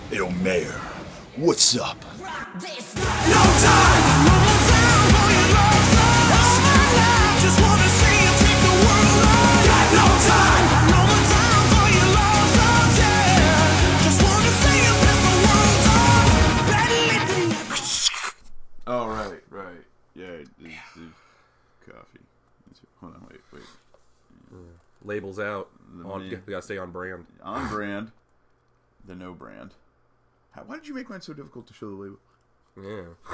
Yo, Mayor, what's up? No time for your love song. Just wanna see you take the world on. Got no time for your love song. Yeah. Just wanna see you piss the world on. Oh, right. Yeah, it's coffee. Hold on, wait. Labels out. We gotta stay on brand. On brand. The no brand. Why did you make mine so difficult to show the label? Yeah.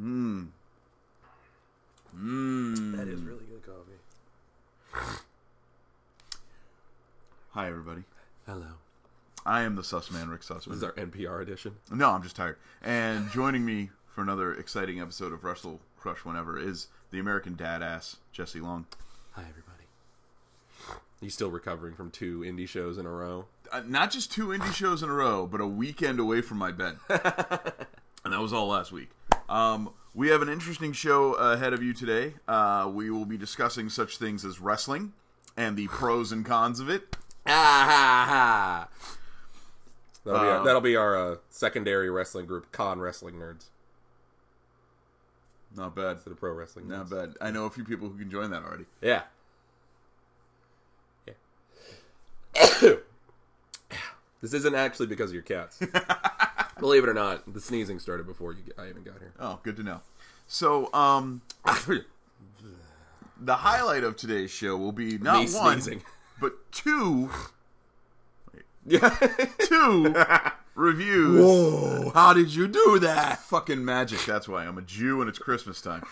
That is really good coffee. Hi, everybody. Hello. I am the Sussman, Rick Sussman. This is our NPR edition. No, I'm just tired. And joining me for another exciting episode of Wrestle Crush Whenever is the American Dadass, Jesse Long. Hi, everybody. He's still recovering from 2 indie shows in a row. Not just 2 indie shows in a row, but a weekend away from my bed. And that was all last week. We have an interesting show ahead of you today. We will be discussing such things as wrestling and the pros and cons of it. That'll be our secondary wrestling group, Con Wrestling Nerds. Not bad. Instead of pro wrestling nerds. Not bad. I know a few people who can join that already. Yeah. This isn't actually because of your cats. Believe it or not, the sneezing started before I even got here. Oh, good to know. So, the highlight of today's show will be not Me one, sneezing. but 2. Yeah. 2 reviews. Whoa! How did you do that? Fucking magic. That's why I'm a Jew and it's Christmas time.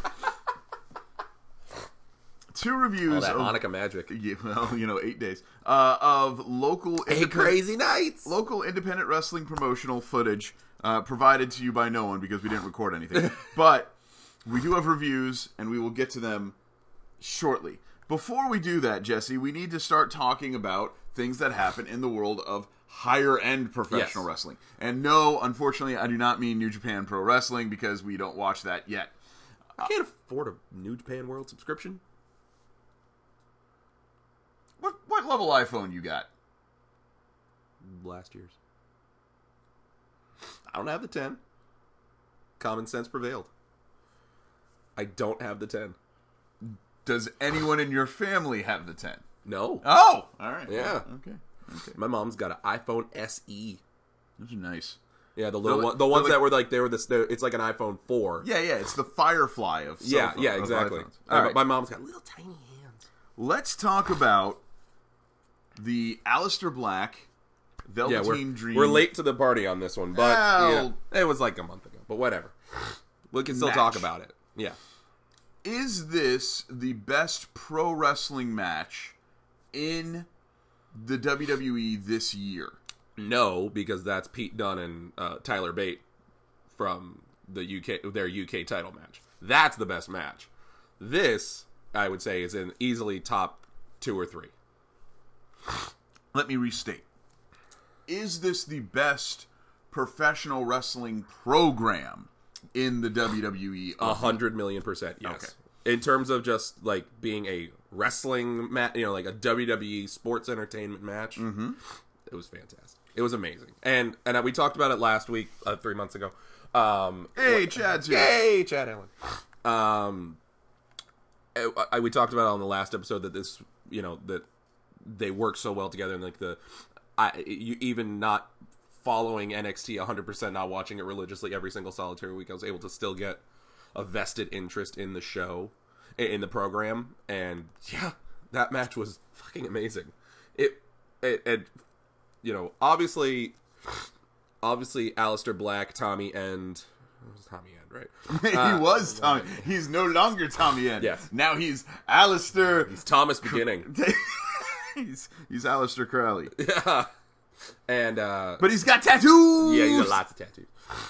2 reviews All that of Hanukkah magic. Yeah, well, 8 days of local 8 crazy nights. local independent wrestling promotional footage provided to you by no one because we didn't record anything. But we do have reviews, and we will get to them shortly. Before we do that, Jesse, we need to start talking about things that happen in the world of higher-end professional wrestling. And no, unfortunately, I do not mean New Japan Pro Wrestling because we don't watch that yet. I can't afford a New Japan World subscription. What level iPhone you got? Last year's. I don't have the 10. Common sense prevailed. I don't have the 10. Does anyone in your family have the 10? No. Oh! All right. Yeah. Okay. My mom's got an iPhone SE. Those are nice. Yeah, the They're little like- the ones they're that were it's like an iPhone 4. Yeah, it's the Firefly of cell phone- of exactly. iPhones. All right. My mom's got little tiny hands. Let's talk about the Aleister Black Velveteen Dream. We're late to the party on this one, but Well- it was like a month ago. But whatever, we can still talk about it. Yeah. Is this the best pro wrestling match in the WWE this year? No, because that's Pete Dunne and Tyler Bate from the their UK title match. That's the best match. This, I would say, is in easily top 2 or 3. Let me restate. Is this the best professional wrestling program in the WWE? 100,000,000%, yes. Okay. In terms of just like being a wrestling match, like a WWE sports entertainment match, it was fantastic. It was amazing, and we talked about it last week, 3 months ago. Hey, Chad's here. Hey, Chad Allen. We talked about it on the last episode that this, that they work so well together, and like you even not following NXT 100%, not watching it religiously every single solitary week, I was able to still get a vested interest in the show, in the program, and yeah, that match was fucking amazing. It obviously Aleister Black, Tommy End, right? He was Tommy. He's no longer Tommy End. Yes. Now he's Aleister. He's Thomas Beginning. he's Aleister Crowley. Yeah. And But he's got tattoos. yeah, he's got lots of tattoos.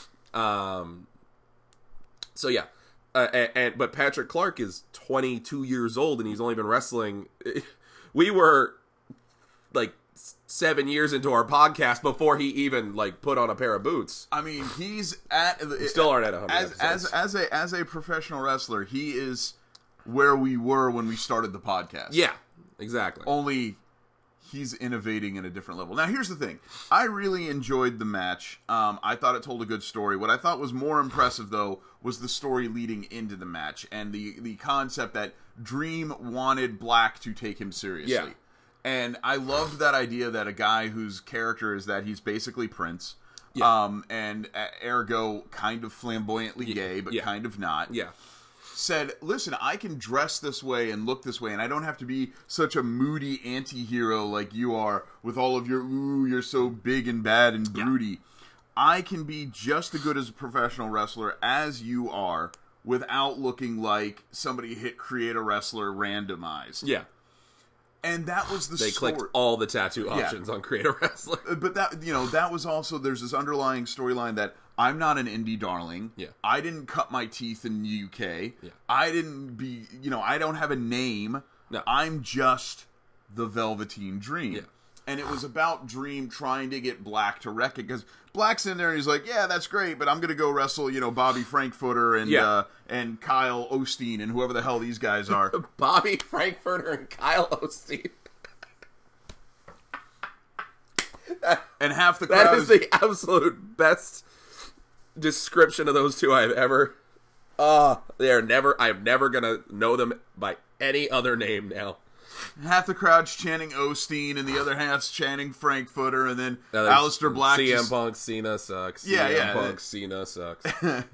So yeah. But Patrick Clark is 22 years old and he's only been wrestling. We were like 7 years into our podcast before he even like put on a pair of boots. I mean, he's at We still aren't at 100 episodes. as a professional wrestler. He is where we were when we started the podcast. Yeah, exactly. Only he's innovating at a different level. Now, here's the thing. I really enjoyed the match. I thought it told a good story. What I thought was more impressive, though, was the story leading into the match and the concept that Dream wanted Black to take him seriously. Yeah. And I loved that idea that a guy whose character is that he's basically Prince, and ergo kind of flamboyantly gay, but kind of not. Yeah. Said, listen, I can dress this way and look this way, and I don't have to be such a moody anti-hero like you are with all of your, ooh, you're so big and bad and broody. I can be just as good as a professional wrestler as you are without looking like somebody hit Create a Wrestler randomized. Yeah. And that was the They story. clicked all the tattoo options on Create a Wrestler. But that, that was also, there's this underlying storyline that I'm not an indie darling. Yeah. I didn't cut my teeth in the UK. Yeah. I didn't be, I don't have a name. No. I'm just the Velveteen Dream. Yeah. And it was about Dream trying to get Black to wreck it, because Black's in there and he's like, yeah, that's great, but I'm going to go wrestle, Bobby Frankfurter and Kyle Osteen and whoever the hell these guys are. Bobby Frankfurter and Kyle Osteen. And half the crowd That is the absolute best description of those two I've ever. I'm never gonna know them by any other name now. half the crowd's chanting Osteen and the other half's chanting Frankfurter, and then Now, there's Aleister Black CM just... Punk, Cena sucks. Yeah, CM yeah. Punk, Cena sucks.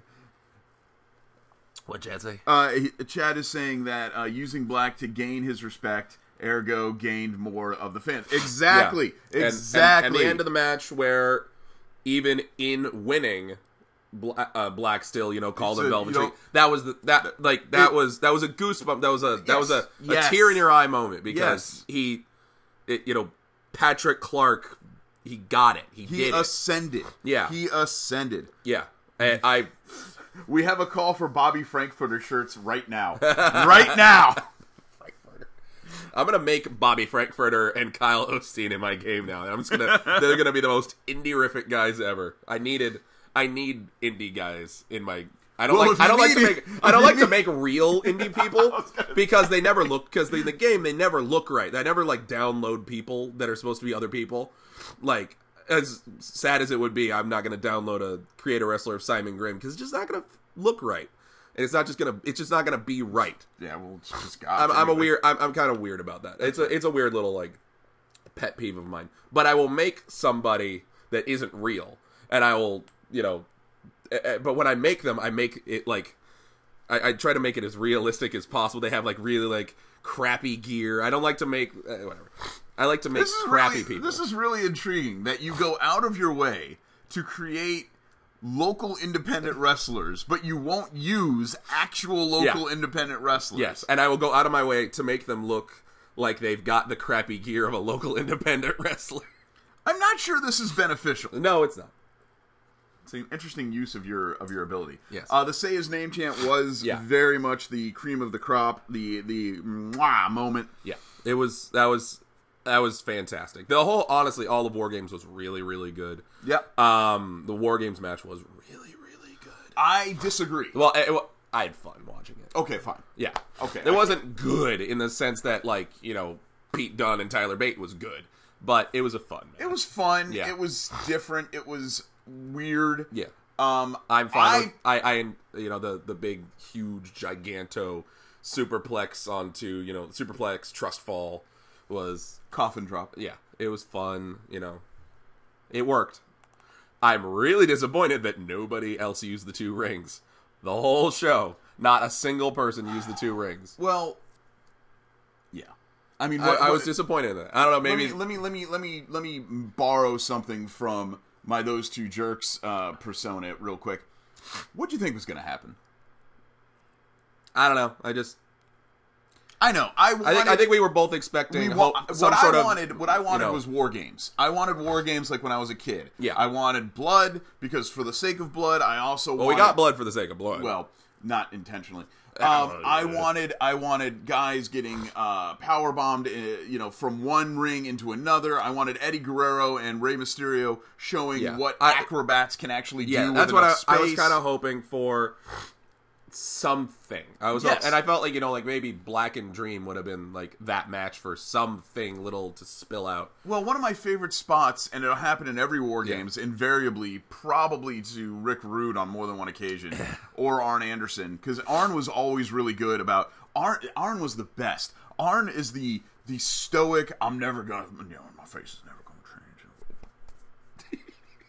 What'd Chad say? Chad is saying that using Black to gain his respect, ergo gained more of the fans. Exactly. Yeah. Exactly. And the end of the match where even in winning, Black still, called him Velveteen. That was a goosebump. That was a tear in your eye moment, because Patrick Clark, he got it. He ascended. Yeah. He ascended. Yeah. And we have a call for Bobby Frankfurter shirts right now. Right now. I'm gonna make Bobby Frankfurter and Kyle Osteen in my game now. They're gonna be the most indie-rific guys ever. I need indie guys in my. I don't like to make real indie people because they never look, because in the game they never look right. I never download people that are supposed to be other people. Like, as sad as it would be, I'm not gonna download a Create a Wrestler of Simon Grimm because it's just not gonna look right. And it's just not gonna be right. Yeah, well, it's just I'm kind of weird about that. It's a weird little pet peeve of mine. But I will make somebody that isn't real, and I will, but when I make them, I make it I try to make it as realistic as possible. They have really crappy gear. I don't like to make whatever. I like to make crappy people. This is really intriguing that you go out of your way to create local independent wrestlers, but you won't use actual local independent wrestlers. Yes, and I will go out of my way to make them look like they've got the crappy gear of a local independent wrestler. I'm not sure this is beneficial. No, it's not. It's an interesting use of your ability. Yes. The Say His Name chant was very much the cream of the crop, the mwah moment. Yeah, that was fantastic. Honestly, all of War Games was really, really good. Yep. The War Games match was really, really good. I disagree. Well, I had fun watching it. Okay, fine. Yeah. Okay. It wasn't good in the sense that, Pete Dunne and Tyler Bate was good, but it was a fun match. It was fun. Yeah. It was different. It was weird. Yeah. I'm fine. The big, huge, giganto superplex onto, superplex trust fall was coffin drop. Yeah, it was fun. It worked. I'm really disappointed that nobody else used the 2 rings. The whole show, not a single person used the 2 rings. Well, yeah. I mean, I was disappointed in that. I don't know. Maybe let me borrow something from my Those Two Jerks persona real quick. What do you think was going to happen? I don't know. I know. I think we were both expecting what I wanted was War Games. I wanted War Games like when I was a kid. Yeah. I wanted blood because for the sake of blood, I also we got blood for the sake of blood. Well, not intentionally. I wanted guys getting power bombed, from one ring into another. I wanted Eddie Guerrero and Rey Mysterio showing what acrobats can actually do. Yeah, that's what I was kind of hoping for. something. I was, Yes. and I felt like, like maybe Black and Dream would have been like that match for something little to spill out. Well, one of my favorite spots, and it'll happen in every War Yeah. Games, invariably, probably to Rick Rude on more than one occasion, or Arn Anderson, because Arn was always really good about... Arn was the best. Arn is the stoic, I'm never gonna... my face is never gonna change.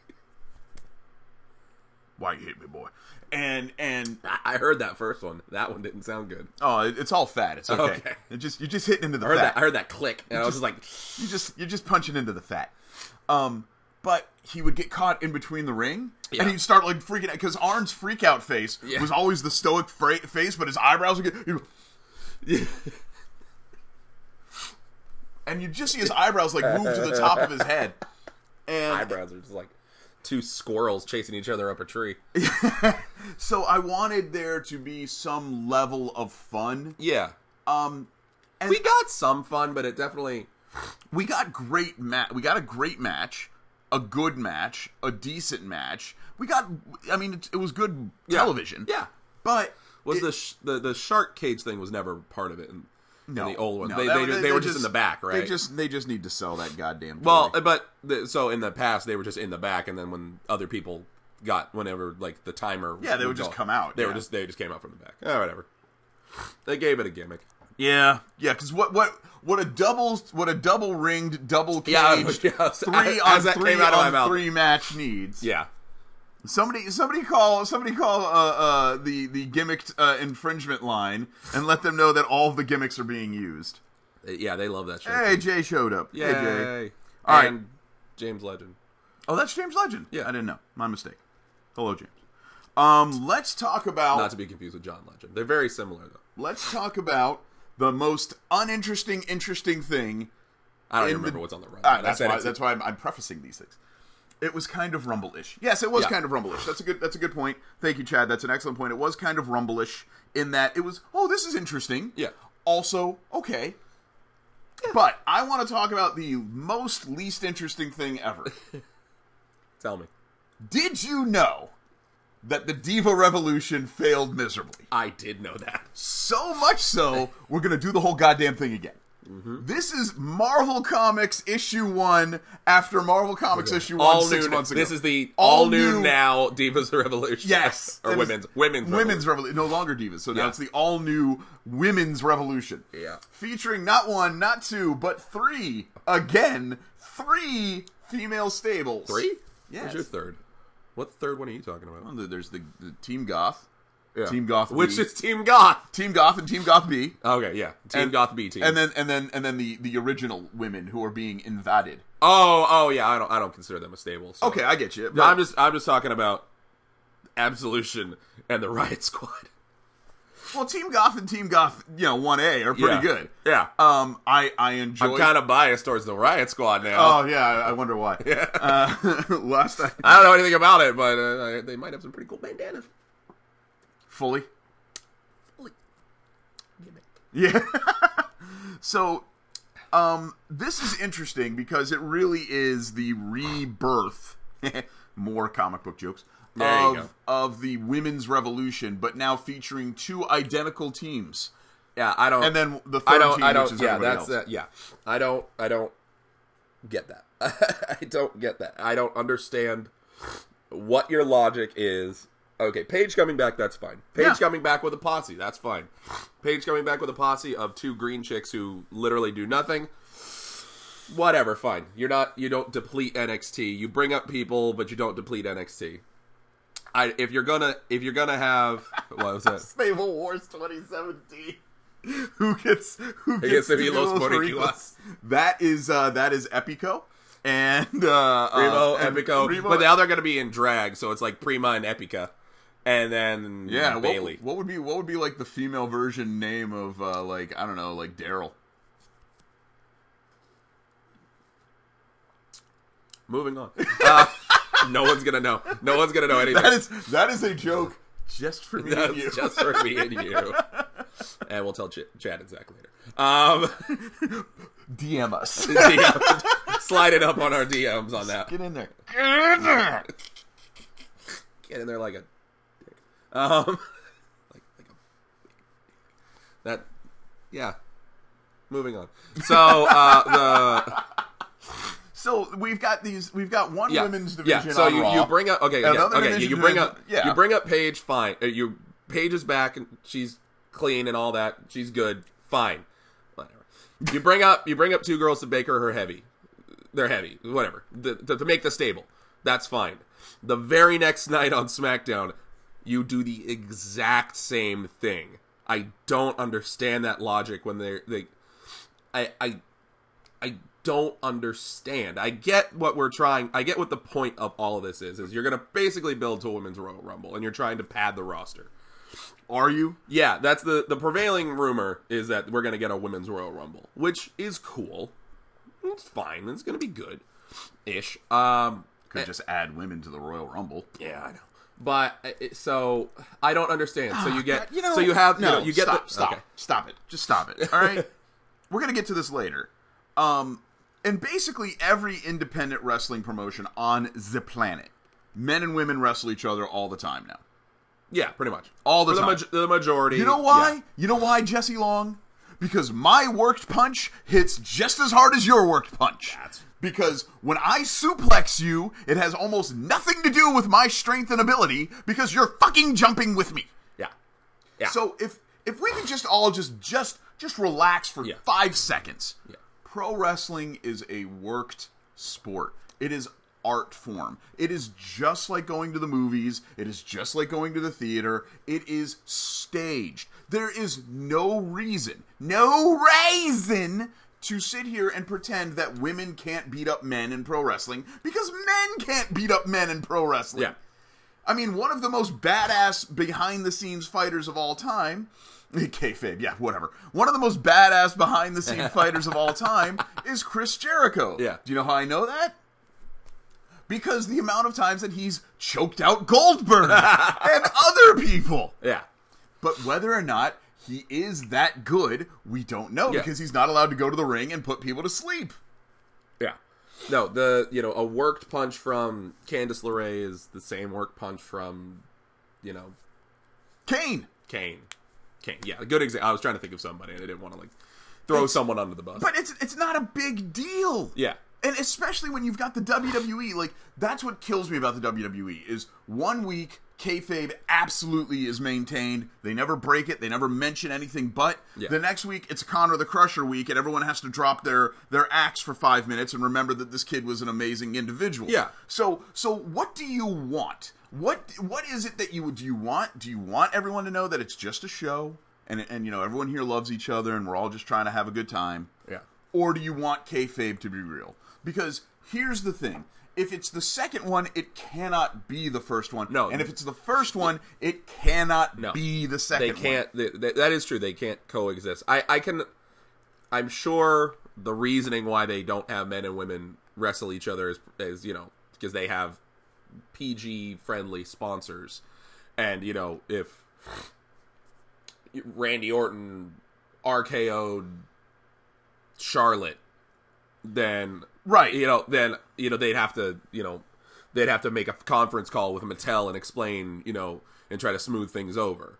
Why you hate me, boy? And I heard that first one. That one didn't sound good. oh, it's all fat. It's okay. Okay. You're just hitting into the I fat. heard that click, and I was just like, You're just punching into the fat. But he would get caught in between the ring, Yeah. and he'd start like freaking out because Arn's freak out face Yeah. was always the stoic face, but his eyebrows would get. And you just see his eyebrows like move to the top of his head, and eyebrows are just like two squirrels chasing each other up a tree. so I wanted there to be some level of fun. Yeah. And We got some fun, but it definitely... we got we got a great match, a good match, a decent match. We got, I mean, it was good television. Yeah. But Was the shark cage thing was never part of it in the old one. no, They were just in the back, right? They just need to sell that goddamn toy. Well, but so in the past they were just in the back, and then when other people whenever like the timer, they would just come out. They just came out from the back. Oh, whatever. They gave it a gimmick. yeah, because what a double ringed, double caged, Yeah, three as on that three came out of my on mouth. three match needs. Yeah. Somebody call the gimmicked infringement line and let them know that all of the gimmicks are being used. Yeah, they love that shit. Hey, Jay showed up. Yay. Hey, Jay. All All right. right. James Legend. Oh, that's James Legend. Yeah. I didn't know. My mistake. Hello, James. Let's talk about... Not to be confused with John Legend. They're very similar, though. Let's talk about the most uninteresting, interesting thing. I don't even in remember what's on the run. That's why I'm prefacing these things. It was kind of Rumble-ish. Yes, it was Yeah. kind of Rumble-ish. That's a good point. Thank you, Chad. That's an excellent point. It was kind of Rumble-ish in that it was, oh, this is interesting. Yeah. Also, okay. But I want to talk about the most least interesting thing ever. Tell me. Did you know that the Diva Revolution failed miserably? I did know that. So much so, we're going to do the whole goddamn thing again. Mm-hmm. This is Marvel Comics issue 1 after Marvel Comics issue 1 All 6 new. months ago. This is the All all new new- now Divas Revolution. Yes. or It was- women's Revolution. No longer Divas. So now Yeah. it's the all new Women's Revolution. Yeah. Featuring not 1, not 2, but 3. Again, 3 female stables. 3? Yes. What's your third? What third one are you talking about? Well, there's the Team Goth. Yeah. Team Goth Which B. is Team Goth. Team Goth and Team Goth B. Okay, yeah. Team And- Goth B team. And then the original women who are being invaded. oh yeah, I don't consider them a stable. So. Okay, I get you. No, I'm just talking about Absolution and the Riot Squad. Well, Team Goth and Team Goth, 1A are pretty Yeah. good. Yeah. I enjoy. I'm kind of biased towards the Riot Squad now. Oh yeah, I wonder why. Last time, I don't know anything about it, but they might have some pretty cool bandanas. fully. Yeah. So, this is interesting because it really is the rebirth. More comic book jokes. There you go. Of the women's revolution, but now featuring 2 identical teams. Yeah, I don't. And then the third team, which is yeah, everybody that's else. yeah. I don't get that. I don't get that. I don't understand what your logic is. Okay, Paige coming back, that's fine. Paige Yeah. coming back with a posse, that's fine. Paige coming back with a posse of 2 green chicks who literally do nothing. Whatever, fine. You don't deplete NXT. You bring up people, but you don't deplete NXT. If you're gonna have what was that? Stable Wars 2017. Who gets gets to to be do Los those Boricuas? That is Epico and Primo, and Epico, Primo- but now they're gonna be in drag, so it's like Prima and Epica, and then yeah. Bailey. What would be like the female version name of like I don't know, like Daryl? Moving on. No one's gonna know. No one's gonna know anything. That is a joke just for me and That's you. just for me and you. And we'll tell Chad and Zach later. DM us. Slide it up on our DMs on that. Get in there. Get in there. Get in there like a dick. That, yeah. Moving on. So, So we've got one women's division. Yeah. So on Raw. you bring up Another division you bring up yeah. you bring up Paige. Fine. Paige is back and she's clean and all that. She's good. Fine. Whatever. You bring up 2 girls to Baker her heavy. They're heavy. Whatever. To make the stable. That's fine. The very next night on SmackDown, you do the exact same thing. I don't understand that logic when I don't understand. I get what the point of all of this is you're going to basically build to a women's Royal Rumble and you're trying to pad the roster. Are you? Yeah, that's the prevailing rumor is that we're going to get a women's Royal Rumble, which is cool. It's fine. It's going to be good-ish. Could just add women to the Royal Rumble. Yeah, I know. But so I don't understand. So you get You know, so you have no, you get stop. okay. Stop it. Just stop it. All right. We're gonna get to this later. And basically every independent wrestling promotion on the planet, men and women wrestle each other all the time now. Yeah, pretty much All the For time. the majority. You know why? Yeah. You know why, Jesse Long? Because my worked punch hits just as hard as your worked punch. Because when I suplex you, it has almost nothing to do with my strength and ability because you're fucking jumping with me. Yeah. Yeah. So if we could just all just relax for Yeah. 5 seconds. Yeah. Pro wrestling is a worked sport. It is art form. It is just like going to the movies. It is just like going to the theater. It is staged. There is no reason to sit here and pretend that women can't beat up men in pro wrestling because men can't beat up men in pro wrestling. Yeah. I mean, one of the most badass behind-the-scenes fighters of all time, kayfabe, yeah, whatever. One of the most badass behind-the-scenes fighters of all time is Chris Jericho. Yeah. Do you know how I know that? Because the amount of times that he's choked out Goldberg and other people. Yeah. But whether or not he is that good, we don't know Yeah. because he's not allowed to go to the ring and put people to sleep. Yeah. No, a worked punch from Candice LeRae is the same worked punch from, Kane. Kane. Yeah, a good example. I was trying to think of somebody and I didn't want to throw someone under the bus. But it's not a big deal. Yeah. And especially when you've got the WWE, that's what kills me about the WWE, is 1 week, kayfabe absolutely is maintained. They never break it. They never mention anything but. Yeah. The next week, it's Conor the Crusher week, and everyone has to drop their axe for 5 minutes and remember that this kid was an amazing individual. Yeah. So what do you want? What is it that do you want? Do you want everyone to know that it's just a show, and everyone here loves each other, and we're all just trying to have a good time? Yeah. Or do you want kayfabe to be real? Because here's the thing. If it's the second one, it cannot be the first one. No. And if it's the first one, it cannot be the second one. They can't. That is true. They can't coexist. I'm sure the reasoning why they don't have men and women wrestle each other is because they have PG friendly sponsors, and if Randy Orton RKO'd Charlotte, then Right. they'd have to make a conference call with Mattel and explain, and try to smooth things over.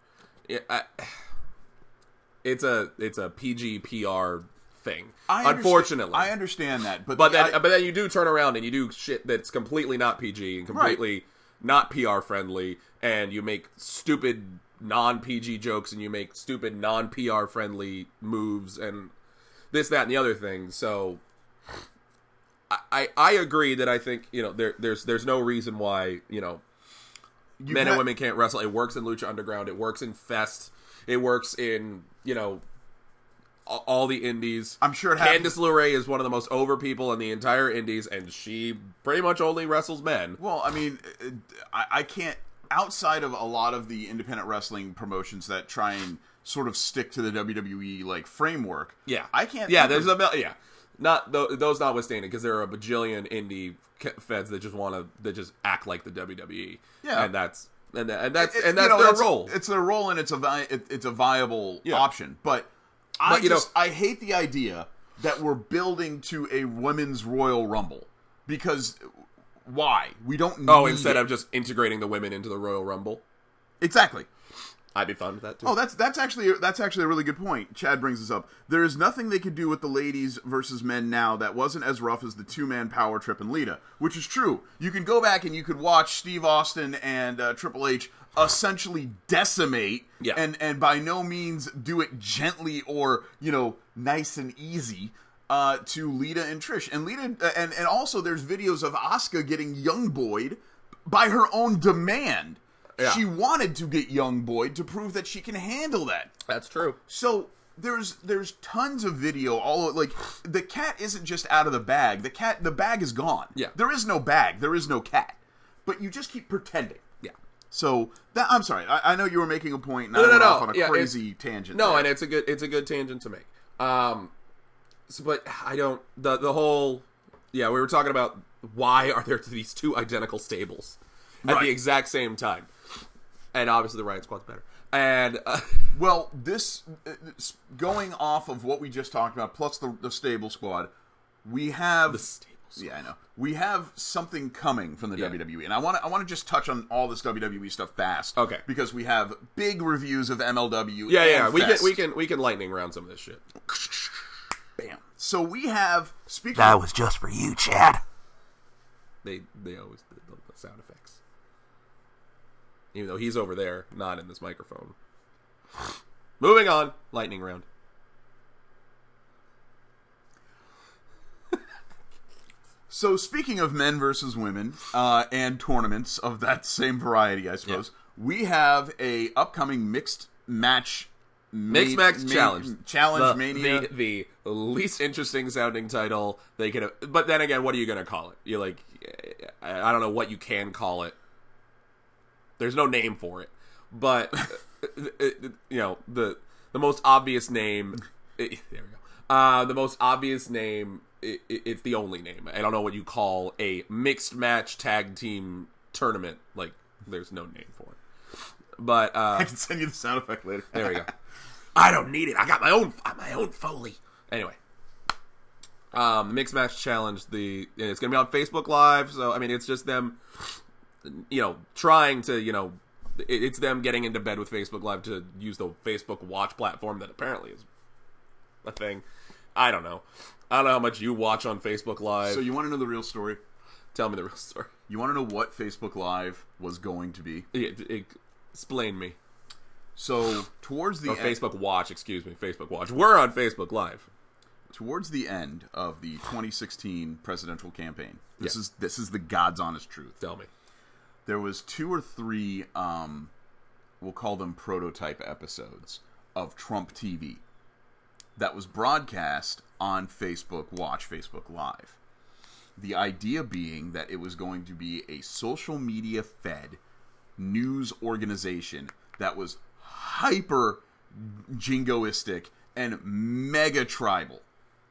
It's a PG PR thing. Unfortunately, I understand that, but then you do turn around and you do shit that's completely not PG and completely not PR friendly, and you make stupid non-PG jokes and you make stupid non-PR friendly moves and this, that, and the other thing. So I agree that I think there's no reason why men and women can't wrestle. It works in Lucha Underground. It works in Fest. It works in all the indies. I'm sure it happens. Candice LeRae is one of the most over people in the entire indies, and she pretty much only wrestles men. Well, I mean, I can't, outside of a lot of the independent wrestling promotions that try and sort of stick to the WWE framework. Yeah, I can't. Yeah, not those notwithstanding, because there are a bajillion indie feds that just act like the WWE. Yeah, and that's their role. It's their role, and it's a viable option. But I hate the idea that we're building to a women's Royal Rumble, because why? We don't need instead of just integrating the women into the Royal Rumble. Exactly. I'd be fine with that too. Oh, that's actually a really good point. Chad brings this up. There is nothing they could do with the ladies versus men now that wasn't as rough as the 2-man power trip and Lita, which is true. You can go back and you could watch Steve Austin and Triple H essentially decimate, Yeah. and by no means do it gently or nice and easy. To Lita and Trish, and Lita, and also there's videos of Asuka getting young boyed by her own demand. Yeah. She wanted to get young boyed to prove that she can handle that. That's true. So there's tons of video. All like the cat isn't just out of the bag. The bag is gone. Yeah. There is no bag. There is no cat. But you just keep pretending. Yeah. So I'm sorry. I know you were making a point. And No, I went no. off on a Yeah, crazy tangent. No, there. and it's a good tangent to make. But I don't the whole. Yeah, we were talking about why are there these two identical stables at Right. the exact same time, and obviously the Riot Squad's better. And Well, this going off of what we just talked about, plus the stable squad, we have the stables. Yeah, I know. We have something coming from the Yeah. WWE, and I want to just touch on all this WWE stuff fast. Okay. Because we have big reviews of MLW. Yeah. and We Fest. can lightning round some of this shit. Bam. So we have speaking. That was just for you, Chad. They always do the sound effects, even though he's over there, not in this microphone. Moving on, lightning round. So speaking of men versus women and tournaments of that same variety, I suppose we have a upcoming mixed match. Mixed match challenge. Challenge the, Mania. The least interesting sounding title they could have. But then again, what are you going to call it? You're like, I don't know what you can call it. There's no name for it. But, the most obvious name. There we go. The most obvious name, it's the only name. I don't know what you call a mixed match tag team tournament. Like, there's no name for it. But, I can send you the sound effect later. there we go. I don't need it. I got my own Foley. Anyway, mixed match challenge. It's gonna be on Facebook Live. So I mean, it's just them, trying to, it's them getting into bed with Facebook Live to use the Facebook Watch platform that apparently is a thing. I don't know. I don't know how much you watch on Facebook Live. So you want to know the real story? Tell me the real story. You want to know what Facebook Live was going to be? Explain me. So towards the Or end, Facebook Watch, excuse me. Facebook Watch. We're on Facebook Live. towards the end of the 2016 presidential campaign, this Yeah. is the God's honest truth. Tell me. There was 2 or 3, we'll call them prototype episodes of Trump TV that was broadcast on Facebook Watch, Facebook Live. The idea being that it was going to be a social media fed news organization that was hyper jingoistic and mega tribal.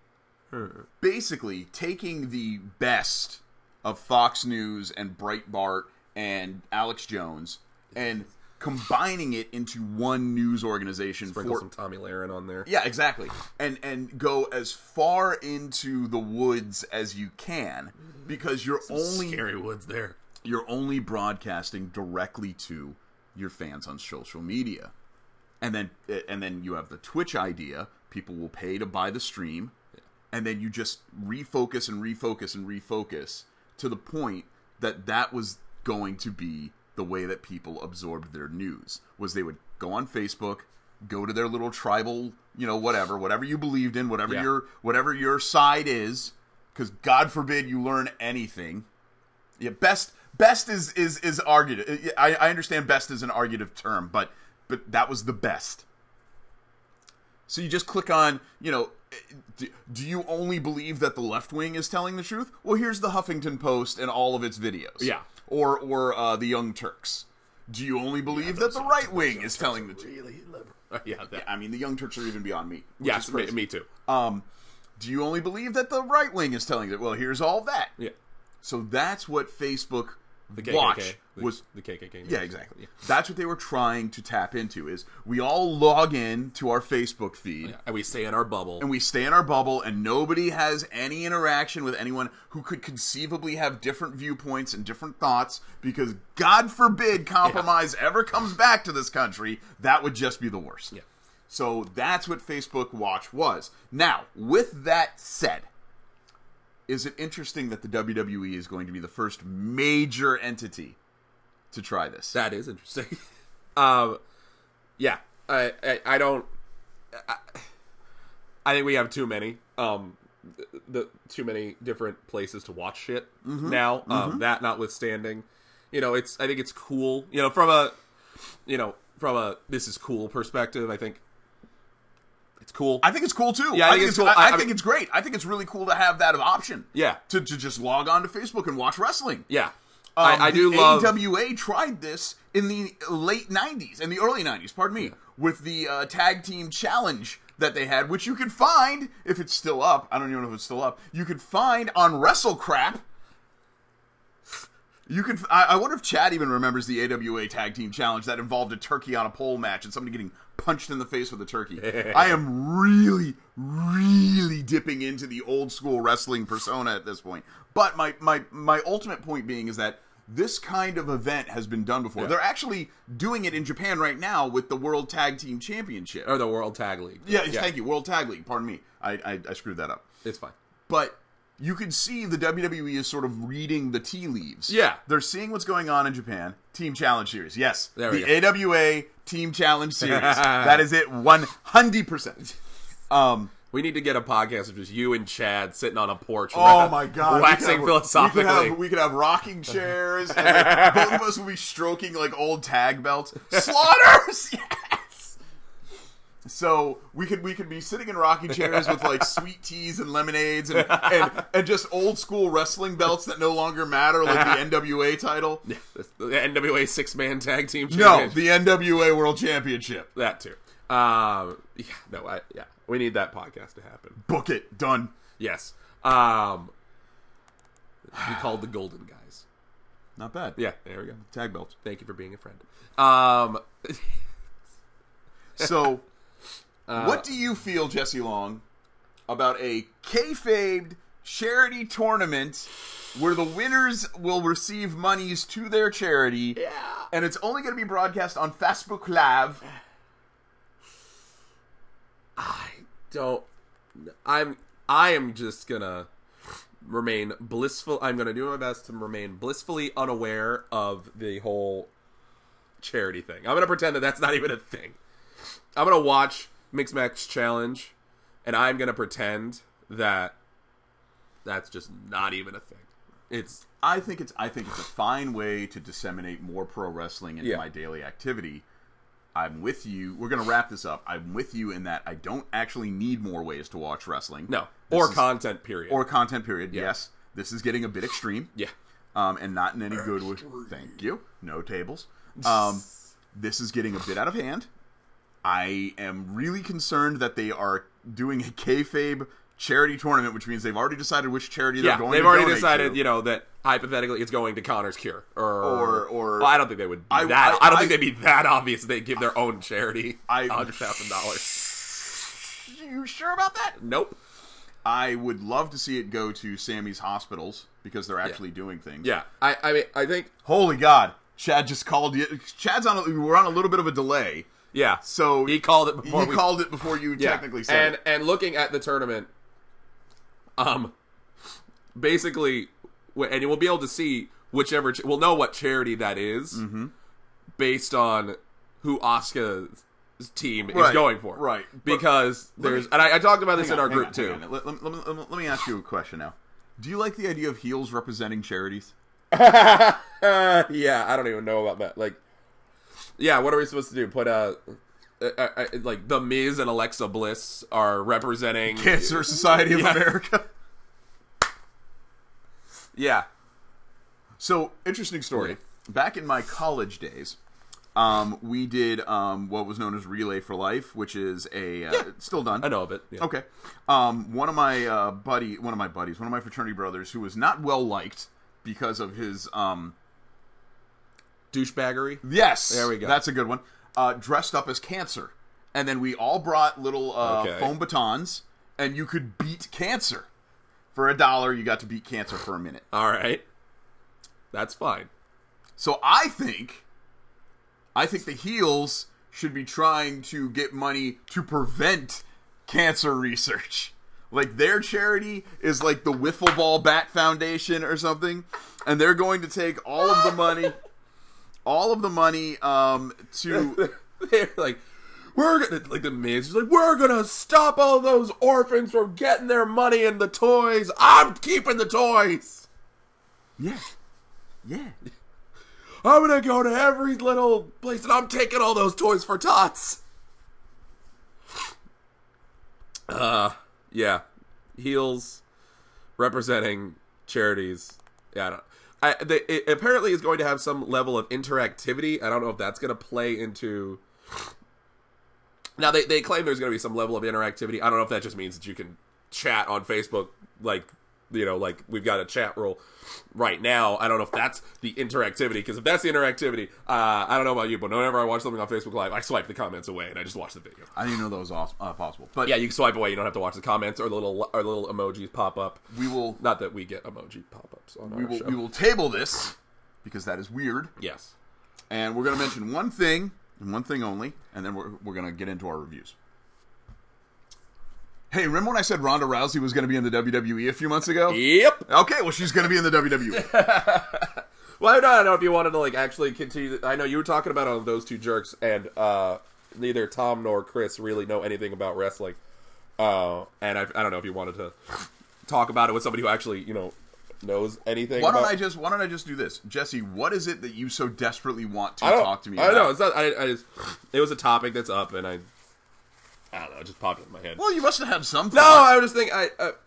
Basically, taking the best of Fox News and Breitbart and Alex Jones and combining it into one news organization. Sprinkle some Tommy Lahren on there. Yeah, exactly. And go as far into the woods as you can, because you're Scary woods there. you're only broadcasting directly to your fans on social media. And then you have the Twitch idea. People will pay to buy the stream. And then you just refocus and refocus and refocus to the point that was going to be the way that people absorbed their news. Was they would go on Facebook, go to their little tribal, whatever you believed in, whatever your side is, because God forbid you learn anything. Yeah, best is argued. I understand best is an arguative term, but that was the best. So you just click on, do you only believe that the left wing is telling the truth? Well, here's the Huffington Post and all of its videos. Yeah. Or the Young Turks. Do you only believe that the right wing is telling the truth? Really liberal. Yeah, I mean, the Young Turks are even beyond me. which yes, is crazy. me too. Do you only believe that the right wing is telling it? Well, here's all that. Yeah. So that's what Facebook The KKK. watch was the KKK. yeah, exactly. That's what they were trying to tap into. Is we all log in to our Facebook feed. And we stay in our bubble. And we stay in our bubble, and nobody has any interaction with anyone who could conceivably have different viewpoints and different thoughts, because God forbid compromise ever comes back to this country. That would just be the worst. Yeah. So that's what Facebook Watch was. Now, with that said, is it interesting that the WWE is going to be the first major entity to try this? That is interesting. Yeah, I don't. I think we have too many too many different places to watch shit now. That notwithstanding, I think it's cool. From a this is cool perspective, I think it's cool. I think it's cool too. Yeah, I think it's cool. I think it's great. I think it's really cool to have that option. Yeah. To just log on to Facebook and watch wrestling. Yeah. I do love. AWA tried this in the late 90s, in the early 90s, pardon me, with the tag team challenge that they had, which you can find, if it's still up, I don't even know if it's still up, you can find on WrestleCrap. I wonder if Chad even remembers the AWA tag team challenge that involved a turkey on a pole match and somebody getting punched in the face with a turkey. I am really, really dipping into the old school wrestling persona at this point. But my ultimate point being is that this kind of event has been done before. Yeah. They're actually doing it in Japan right now with the World Tag Team Championship. Or the World Tag League. Yeah, thank you. World Tag League. Pardon me. I screwed that up. It's fine. But you can see the WWE is sort of reading the tea leaves. Yeah. They're seeing what's going on in Japan. Team Challenge Series. Yes. There we the AWA Team Challenge Series. That is it 100%. We need to get a podcast of just you and Chad sitting on a porch. Oh my God! Waxing philosophically. We could have rocking chairs, and like, both of us will be stroking like old tag belts. Slaughters, yes. So we could be sitting in rocking chairs with like sweet teas and lemonades and just old school wrestling belts that no longer matter, like the NWA title. Yeah, the NWA 6-man tag team No, championship. the NWA World Championship. That too. We need that podcast to happen. Book it. Done. Yes. We called the Golden Guys. Not bad. Yeah, there we go. Tag belts. Thank you for being a friend. So, what do you feel, Jesse Long, about a kayfabed charity tournament where the winners will receive monies to their charity? Yeah. And it's only going to be broadcast on Facebook Live. I am just gonna remain blissful. I'm gonna do my best to remain blissfully unaware of the whole charity thing. I'm gonna pretend that that's not even a thing. I'm gonna watch Mixed Match Challenge, and I'm gonna pretend that that's just not even a thing. I think it's a fine way to disseminate more pro wrestling into my daily activity. I'm with you. We're going to wrap this up. I'm with you in that I don't actually need more ways to watch wrestling. No. Content, period. Or content, period. Yeah. Yes. This is getting a bit extreme. Yeah. And not in any good way. Thank you. No tables. This is getting a bit out of hand. I am really concerned that they are doing a kayfabe charity tournament, which means they've already decided which charity they're going to donate to. They've already decided, that hypothetically it's going to Connor's Cure. Or well, I don't think they would be that. I don't think they'd be that obvious. They'd give their own charity $100,000. You sure about that? Nope. I would love to see it go to Sammy's hospitals because they're actually doing things. Yeah, I mean, I think. Holy God, Chad just called you. We're on a little bit of a delay. Yeah, so he called it before. Called it before you technically said it. And looking at the tournament, basically, and we'll be able to see whichever. We'll know what charity that is based on who Asuka's team is going for. Right. Because and I talked about this in our group too. Let me ask you a question now. Do you like the idea of heels representing charities? Yeah, I don't even know about that. Like, yeah, what are we supposed to do? Put like The Miz and Alexa Bliss are representing Cancer Society of America. Yeah. So, interesting story. Back in my college days, we did what was known as Relay for Life, which is it's still done. I know of it. Yeah. Okay. One of my fraternity brothers, who was not well liked because of his douchebaggery. Yes, There we go. That's a good one. Dressed up as Cancer, and then we all brought little Okay. foam batons, and you could beat Cancer. For $1, you got to beat Cancer for a minute. All right, that's fine. So I think the heels should be trying to get money to prevent cancer research. Like their charity is like the Wiffle Ball Bat Foundation or something, and they're going to take all of the money to They're like, we're gonna, like the Miz is like, we're gonna stop all those orphans from getting their money and the toys. I'm keeping the toys. yeah. I'm gonna go to every little place and I'm taking all those toys for tots. Yeah. Heels representing charities. Yeah, it apparently is going to have some level of interactivity. I don't know if that's going to play into... Now, they claim there's going to be some level of interactivity. I don't know if that just means that you can chat on Facebook, like, you know, like we've got a chat role right now. I don't know if that's the interactivity, because if that's the interactivity, I don't know about you, but whenever I watch something on Facebook Live, I swipe the comments away and I just watch the video. I didn't know that was possible. But Yeah, you can swipe away. You don't have to watch the comments or little emojis pop up. we will Not that we get emoji pop-ups on our show. we will table this because that is weird. Yes. And we're going to mention one thing and one thing only, and then we're going to get into our reviews. Hey, remember when I said Ronda Rousey was going to be in the WWE a few months ago? Yep. Okay, well, she's going to be in the WWE. Well, I don't know if you wanted to like actually continue. I know you were talking about on those two jerks, and neither Tom nor Chris really know anything about wrestling. And I don't know if you wanted to talk about it with somebody who actually, you know, knows anything. Why don't about... I just do this, Jesse? What is it that you so desperately want to I don't, talk to me I about? know it's not. I just it was a topic that's up, and I don't know. It just popped in my head. Well, you must have had some. No, thought. I was just thinking.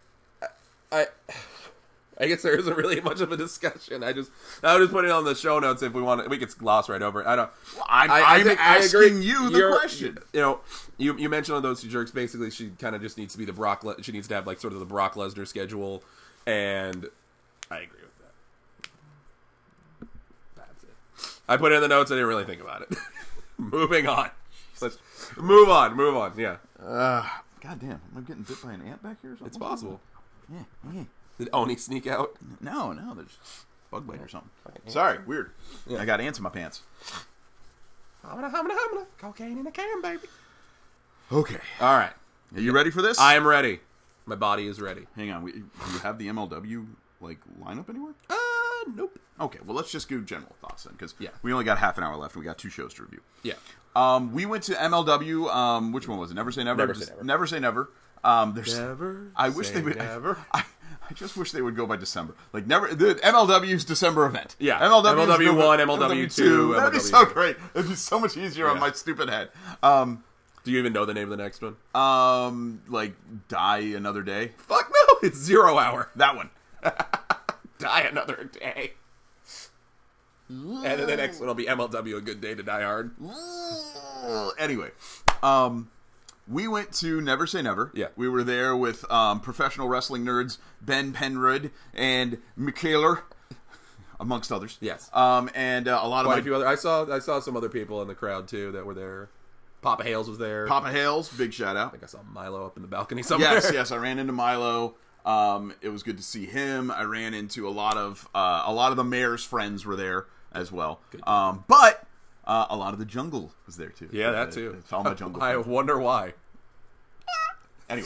I guess there isn't really much of a discussion. I was just putting it on the show notes if we want. We could gloss right over it. I don't. I'm I asking you the question. You know, you mentioned on those two jerks. Basically, she kind of just needs to be the Brock. She needs to have like sort of the Brock Lesnar schedule, and I agree with that. That's it. I put it in the notes. I didn't really think about it. Moving on. Let's move on. Yeah, God damn, am I getting bit by an ant back here or something? it's possible. Yeah. Did Oni sneak out? No, there's bug bite or something. Sorry, weird. Yeah. I got ants in my pants. Hamina. Cocaine in a can, baby. Okay. All right. Are you ready for this? I am ready. My body is ready. Hang on. Do you have the MLW like lineup anywhere? Nope. Okay. Well, let's just do general thoughts then, because Yeah. we only got half an hour left, and we got 2 shows to review. Yeah. We went to MLW. Which one was it? Never Say Never. Never Say Never. Never Say Never. There's. Never. I wish say they would. Never. I just wish they would go by December. Like never. The MLW's December event. Yeah. MLW MLW 1, MLW 2, That'd be MLW so 3. great. It'd be so much easier on Yeah. my stupid head. Do you even know the name of the next one? Like Die Another Day. Fuck no. It's 0 Hour. That one. Die Another Day. And then the next one will be MLW A Good Day to Die Hard. Anyway, we went to Never Say Never. Yeah. We were there with professional wrestling nerds Ben Penrod and Michaeler, amongst others. Yes. And a lot of Quite my a few other. I saw some other people in the crowd too that were there. Papa Hales was there. Papa Hales, big shout out. I think I saw Milo up in the balcony somewhere. Yes, I ran into Milo. It was good to see him. I ran into a lot of the mayor's friends were there as well. But a lot of the jungle was there too. Yeah, that too. It's all my jungle. I friends. wonder why. Anyway,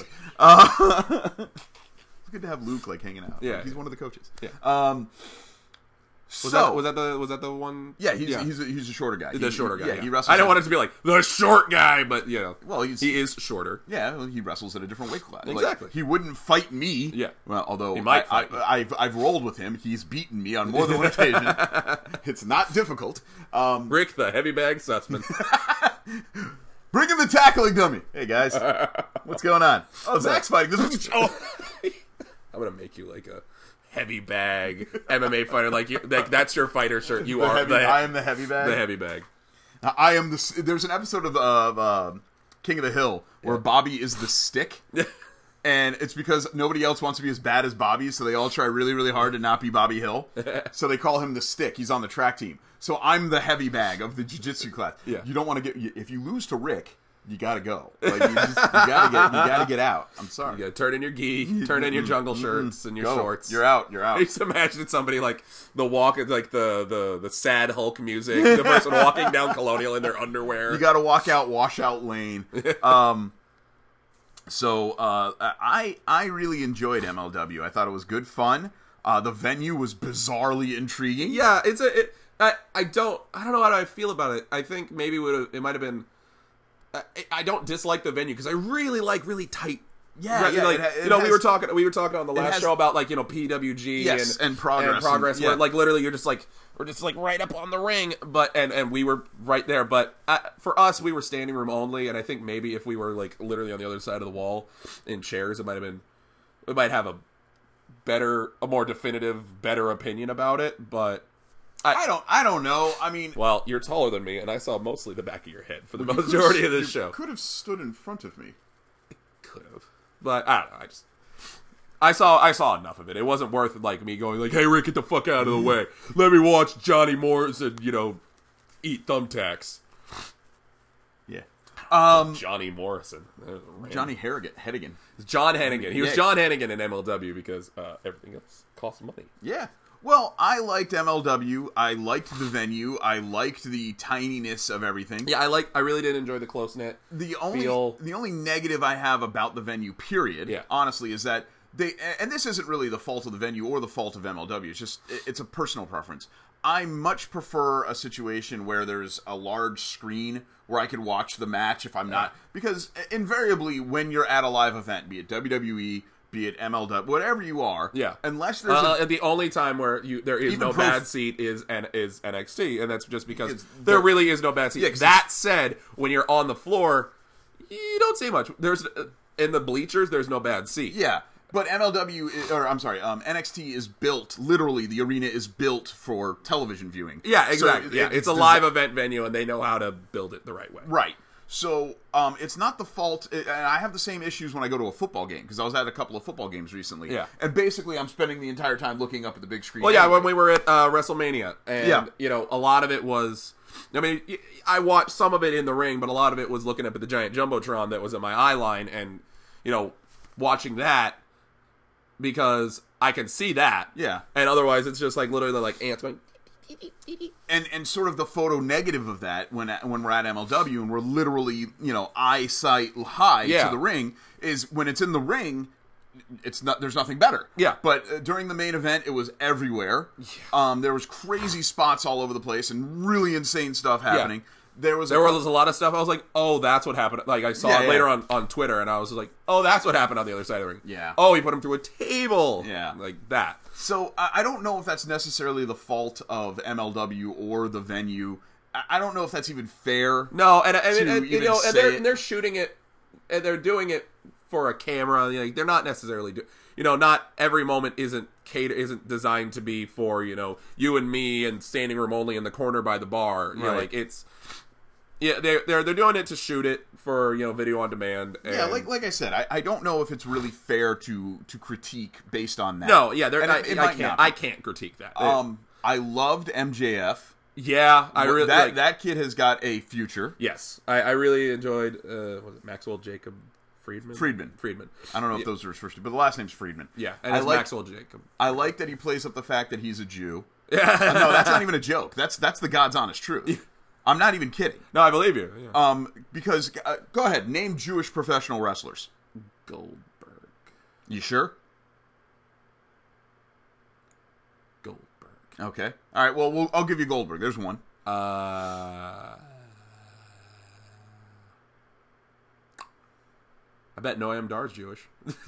it's good to have Luke like hanging out. Yeah. Like, he's one of the coaches. Yeah. Was that the one? Yeah, he's a shorter guy. The shorter guy. Yeah, Yeah. he wrestles. I didn't want it to be like the short guy, but you know, Well, he is shorter. Yeah, well, he wrestles at a different weight class. Exactly. Like, he wouldn't fight me. Yeah. Well, although He might fight me. I've rolled with him. He's beaten me on more than one occasion. It's not difficult. Rick, the heavy bag Sussman. Bring in the tackling dummy. Hey guys, what's going on? Oh, Zach's fighting. This I'm gonna make you like a heavy bag MMA fighter. Like that's your fighter shirt. You are I am the heavy bag. the heavy bag. I am the. There's an episode of King of the Hill where Bobby is the stick, And it's because nobody else wants to be as bad as Bobby, so they all try really, really hard to not be Bobby Hill. So they call him the Stick. He's on the track team. So I'm the heavy bag of the jiu-jitsu class. Yeah. You don't want to get... If you lose to Rick, you gotta go. Like, you gotta get out. I'm sorry. You gotta turn in your gi, turn in your jungle shirts and your Go. shorts. You're out. You're out. I just imagine somebody like the walk, like the sad Hulk music, the person walking down Colonial in their underwear. You gotta walk out washout lane. So I really enjoyed MLW. I thought it was good fun. The venue was bizarrely intriguing. Yeah, I don't know how I feel about it. I think maybe it might have been. I don't dislike the venue because I really like really tight. Yeah, yeah. Like, it we has- were talking on the last has- show about like PWG Yes, and Progress, and- where yeah. like literally we're just like right up on the ring, but and we were right there. But for us, we were standing room only, and I think maybe if we were like literally on the other side of the wall in chairs, we might have a more definitive, better opinion about it. But I don't know. I mean, well, you're taller than me, and I saw mostly the back of your head for the majority of this show. Could have stood in front of me. Could have, but I don't know. I saw enough of it. It wasn't worth like me going like, "Hey, Rick, get the fuck out of the way. Let me watch Johnny Morrison, eat thumbtacks." Yeah. Johnny Morrison, Johnny Hennigan. John Hennigan. He was Yeah. John Hennigan in MLW because everything else costs money. Yeah. Well, I liked MLW. I liked the venue. I liked the tininess of everything. Yeah, I really did enjoy the close knit. The feel. only negative I have about the venue, period, Yeah. honestly, is that and this isn't really the fault of the venue or the fault of MLW. It's a personal preference. I much prefer a situation where there's a large screen where I could watch the match if I'm not, because invariably when you're at a live event, be it WWE, be it MLW, whatever you are, Yeah. unless there's the only time where there is Even no pro- bad seat is NXT, and that's just because Because there really is no bad seat. Yeah, 'cause That said, when you're on the floor, you don't see much. There's in the bleachers, there's no bad seat. Yeah, but NXT is built, literally, the arena is built for television viewing. Yeah, exactly. So It's a live event venue, and they know how to build it the right way. Right. So, it's not the fault, and I have the same issues when I go to a football game, because I was at a couple of football games recently. Yeah. And basically, I'm spending the entire time looking up at the big screen. Well, yeah, anyway. when we were at WrestleMania, and a lot of it was. I mean, I watched some of it in the ring, but a lot of it was looking up at the giant jumbotron that was in my eye line, and watching that because I can see that. Yeah. And otherwise, it's just like literally like ants going. And sort of the photo negative of that when we're at MLW and we're literally, eyesight high Yeah. to the ring, is when it's in the ring, there's nothing better. Yeah. But during the main event, it was everywhere. There was crazy spots all over the place and really insane stuff happening. There was a lot of stuff. I was like, oh, that's what happened. Like, I saw it later on Twitter, and I was like, oh, that's what happened on the other side of the ring. Yeah. Oh, he put him through a table. Yeah. Like that. So I don't know if that's necessarily the fault of MLW or the venue. I don't know if that's even fair. No, and even say it. they're shooting it, and they're doing it for a camera. They're not necessarily not every moment isn't designed to be for you and me and standing room only in the corner by the bar. Right. They're doing it to shoot it for video on demand. And Yeah, like I said, I don't know if it's really fair to critique based on that. no, yeah, And it might not be. I can't critique that. I loved MJF. Yeah, I really that kid has got a future. Yes, I really enjoyed. Was it Maxwell Jacob Friedman? Friedman. I don't know if those are his first two, but the last name's Friedman. Yeah, and I it's like Maxwell Jacob. I like that he plays up the fact that he's a Jew. Yeah, No, that's not even a joke. That's the God's honest truth. I'm not even kidding. no, I believe you. Yeah. Because go ahead, name Jewish professional wrestlers. Goldberg. You sure? Goldberg. Okay. All right. Well, I'll give you Goldberg. There's one. I bet Noam Dar's Jewish.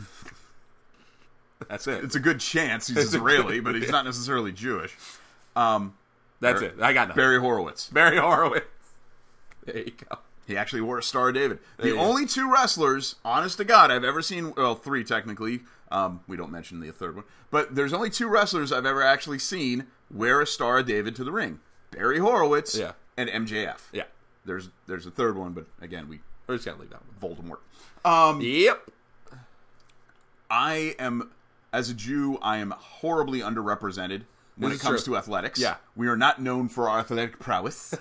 That's it. It's a good chance he's Israeli, but he's not necessarily Jewish. That's it. I got nothing. Barry Horowitz. Barry Horowitz. There you go. He actually wore a Star of David. The you go. only two wrestlers, honest to God, I've ever seen, well, three technically. We don't mention the third one. But there's only two wrestlers I've ever actually seen wear a Star of David to the ring. Barry Horowitz Yeah. and MJF. Yeah. There's a third one, but again, We're just gonna leave that one. Voldemort. Yep. I am, as a Jew, I am horribly underrepresented when This it is comes true. to athletics. Yeah. We are not known for our athletic prowess.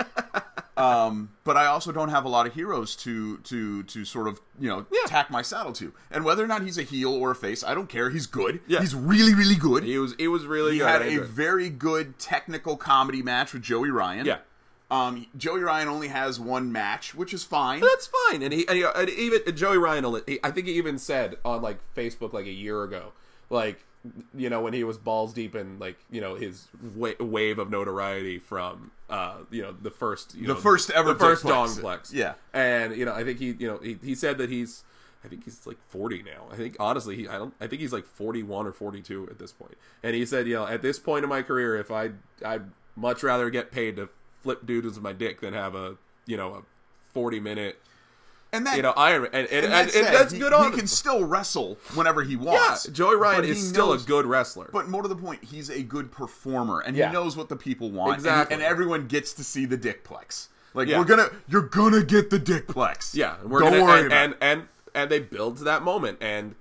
But I also don't have a lot of heroes to sort of, tack my saddle to. And whether or not he's a heel or a face, I don't care. He's good. Yeah. He's really, really good. He was really He good. had I a enjoyed it. very good technical comedy match with Joey Ryan. Yeah. Joey Ryan only has one match, which is fine. That's fine. And and even Joey Ryan, I think he even said on like Facebook like a year ago, like, when he was balls deep in like his wave of notoriety from the first The first ever the first Dogplex. Dongplex. Yeah. And I think he said that I think he's like 40 now. I think honestly I think he's like 41 or 42 at this point. And he said, at this point in my career, if I'd much rather get paid to flip dudes with my dick than have a 40-minute And that, Iron Man. And that said, that's he, good on he can still wrestle whenever he Yeah, wants. Joey Ryan But he is still knows- a good wrestler. But more to the point, he's a good performer, and Yeah. he knows what the people want. Exactly. And everyone gets to see the dickplex. Like, Yeah. you're gonna get the dickplex. Yeah, Don't gonna, worry about and they build to that moment, and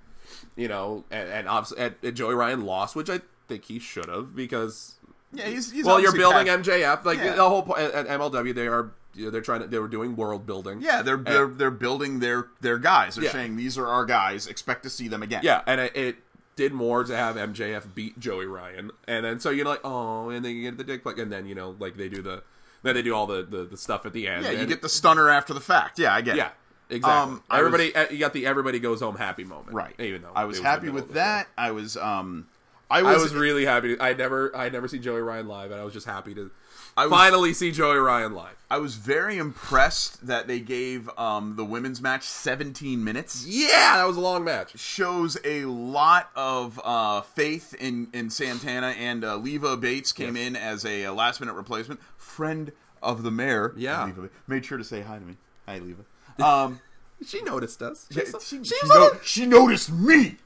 and obviously and Joey Ryan lost, which I think he should have, because Yeah, he's you're obviously building past- MJF, like Yeah. the whole point at MLW. They were doing world building. Yeah, they're building their guys. They're Yeah. saying these are our guys. Expect to see them again. Yeah, and it did more to have MJF beat Joey Ryan, and then so you're like, oh, and then you get the dick plug, and then like they do all the stuff at the end. Yeah, you and- get the stunner after the fact. Yeah, I get yeah, it. exactly. I was- You got the everybody goes home happy moment, Right. Even though I was it in the happy middle with of the show. that. I I was really happy. I'd never see Joey Ryan live, and I was just happy to I was- finally see Joey Ryan live. I was very impressed that they gave the women's match 17 minutes. Yeah, that was a long match. Shows a lot of faith in Santana, and Leva Bates came in as a last-minute replacement. Friend of the mayor. Yeah. Leva made sure to say hi to me. Hi, Leva. She noticed us. She noticed me.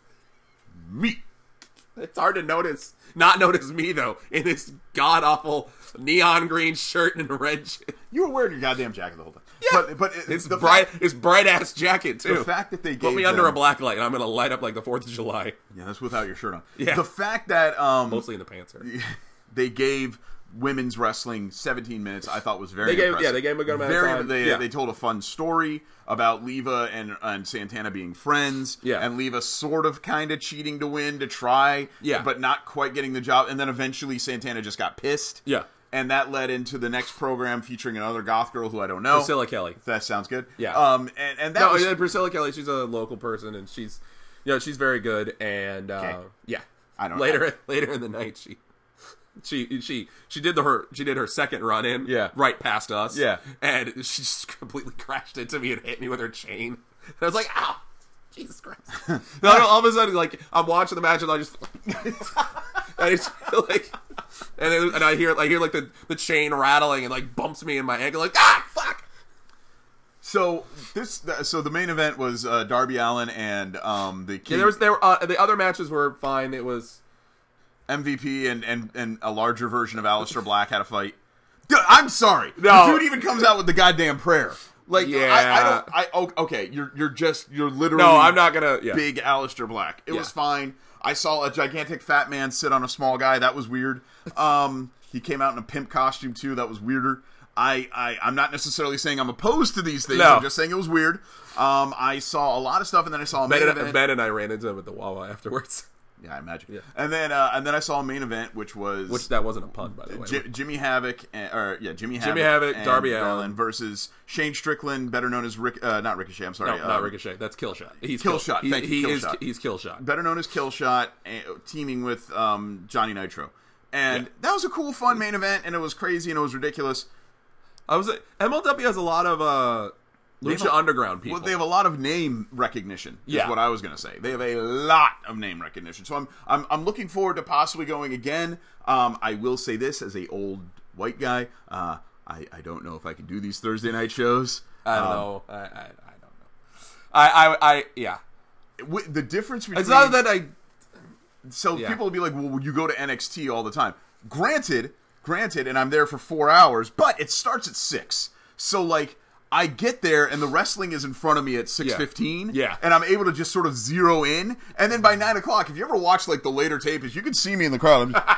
Me. It's hard to not notice me though in this god awful neon green shirt and red. You were wearing your goddamn jacket the whole time. Yeah. But It's the bright ass jacket too. the fact that they put gave me under them- a black light and I'm gonna light up like the 4th of July, Yeah, that's without your shirt on. Yeah. The fact that mostly in the pants. Here. they gave women's wrestling 17 minutes, I thought was very impressive. They gave him a good amount of time. They told a fun story about Leva and Santana being friends, Yeah. and Leva sort of kind of cheating to win to try, Yeah. but not quite getting the job, and then eventually Santana just got pissed. Yeah. And that led into the next program featuring another goth girl who I don't know. Priscilla Kelly. That sounds good. Yeah. And that No, was... yeah, Priscilla Kelly. She's a local person, and she's very good. And yeah, I don't later in the night, she did her second run in, Yeah. right past us, Yeah. and she just completely crashed into me and hit me with her chain. And I was like, ow, Jesus Christ! No, all of a sudden, like I'm watching the match and I just, I just feel like, and I hear like the chain rattling and like bumps me in my ankle, like fuck. So the main event was Darby Allin and the key, Yeah, the other matches were fine. It was. MVP and a larger version of Aleister Black had a fight. Dude, I'm sorry. No. The dude even comes out with the goddamn prayer. Like, Yeah. okay, you're literally No, I'm not gonna. Yeah. big Aleister Black. It was Yeah. fine. I saw a gigantic fat man sit on a small guy. That was weird. He came out in a pimp costume too. That was weirder. I'm not necessarily saying I'm opposed to these things. No. I'm just saying it was weird. I saw a lot of stuff, and then I saw a main event. Ben and I ran into him at the Wawa afterwards. Yeah, I imagine. Yeah. And then I saw a main event, which was Which that wasn't a pun, by the way. Jimmy Havoc, Jimmy Havoc, and Darby Allin versus Shane Strickland, better known as not Ricochet. I'm sorry, No, not Ricochet. That's Killshot. He's Killshot. Thank you, Killshot. He's Killshot. better known as Killshot, teaming with Johnny Nitro, and that was a cool, fun main event, and it was crazy and it was ridiculous. MLW has a lot of Lucha Underground people. Well, they have a lot of name recognition. Is Yeah. what I was going to say. They have a lot of name recognition. So I'm looking forward to possibly going again. I will say this as a old white guy. I don't know if I can do these Thursday night shows. I don't know. I don't know. Yeah. The difference between It's not that I. so yeah. people will be like, well, would you go to NXT all the time? Granted, and I'm there for 4 hours, but it starts at 6. So like, I get there and the wrestling is in front of me at 6:15. Yeah. And I'm able to just sort of zero in. And then by 9 o'clock, if you ever watch like the later tapes, you can see me in the crowd. I'm just,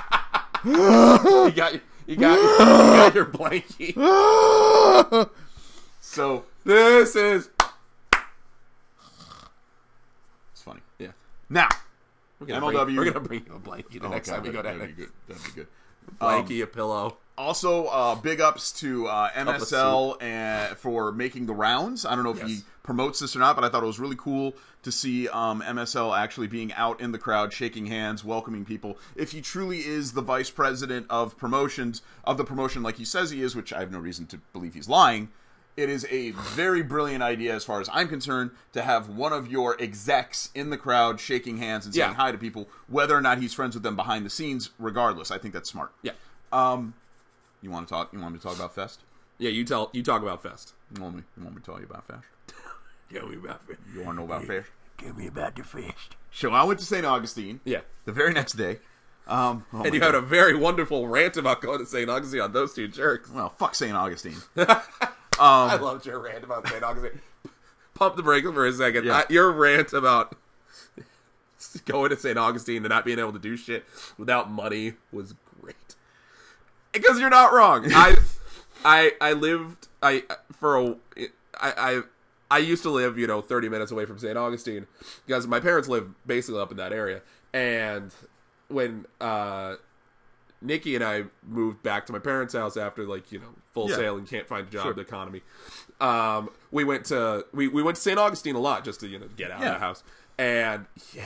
You got your blankie. so This is it's funny. yeah. Now, We're gonna MLW. We're gonna bring you a blankie the next time we go down that'd be there. good. That'd be good. Blankie, a pillow. Also, big ups to MSL and for making the rounds. I don't know if he Yes. promotes this or not, but I thought it was really cool to see MSL actually being out in the crowd, shaking hands, welcoming people. If he truly is the vice president of promotions, of the promotion like he says he is, which I have no reason to believe he's lying, it is a very brilliant idea as far as I'm concerned to have one of your execs in the crowd shaking hands and saying Yeah. hi to people, whether or not he's friends with them behind the scenes, regardless. I think that's smart. Yeah. You want to talk? You want me to talk about Fest? Yeah, you talk about Fest. You want me to tell you about Fest? Tell me about Fest. You want to know about Fest? Give me about the Fest. So I went to St. Augustine. Yeah. The very next day. Oh my And you God. had a very wonderful rant about going to St. Augustine on those two jerks. Well, fuck St. Augustine. I loved your rant about St. Augustine. Pump the brakes for a second. Yeah. Your rant about going to St. Augustine and not being able to do shit without money was great. Because you're not wrong. I used to live, 30 minutes away from St. Augustine because my parents live basically up in that area. And when Nikki and I moved back to my parents' house after full Yeah. sale and can't find a job, Sure. the economy, we went to St. Augustine a lot just to get out Yeah. of the house. And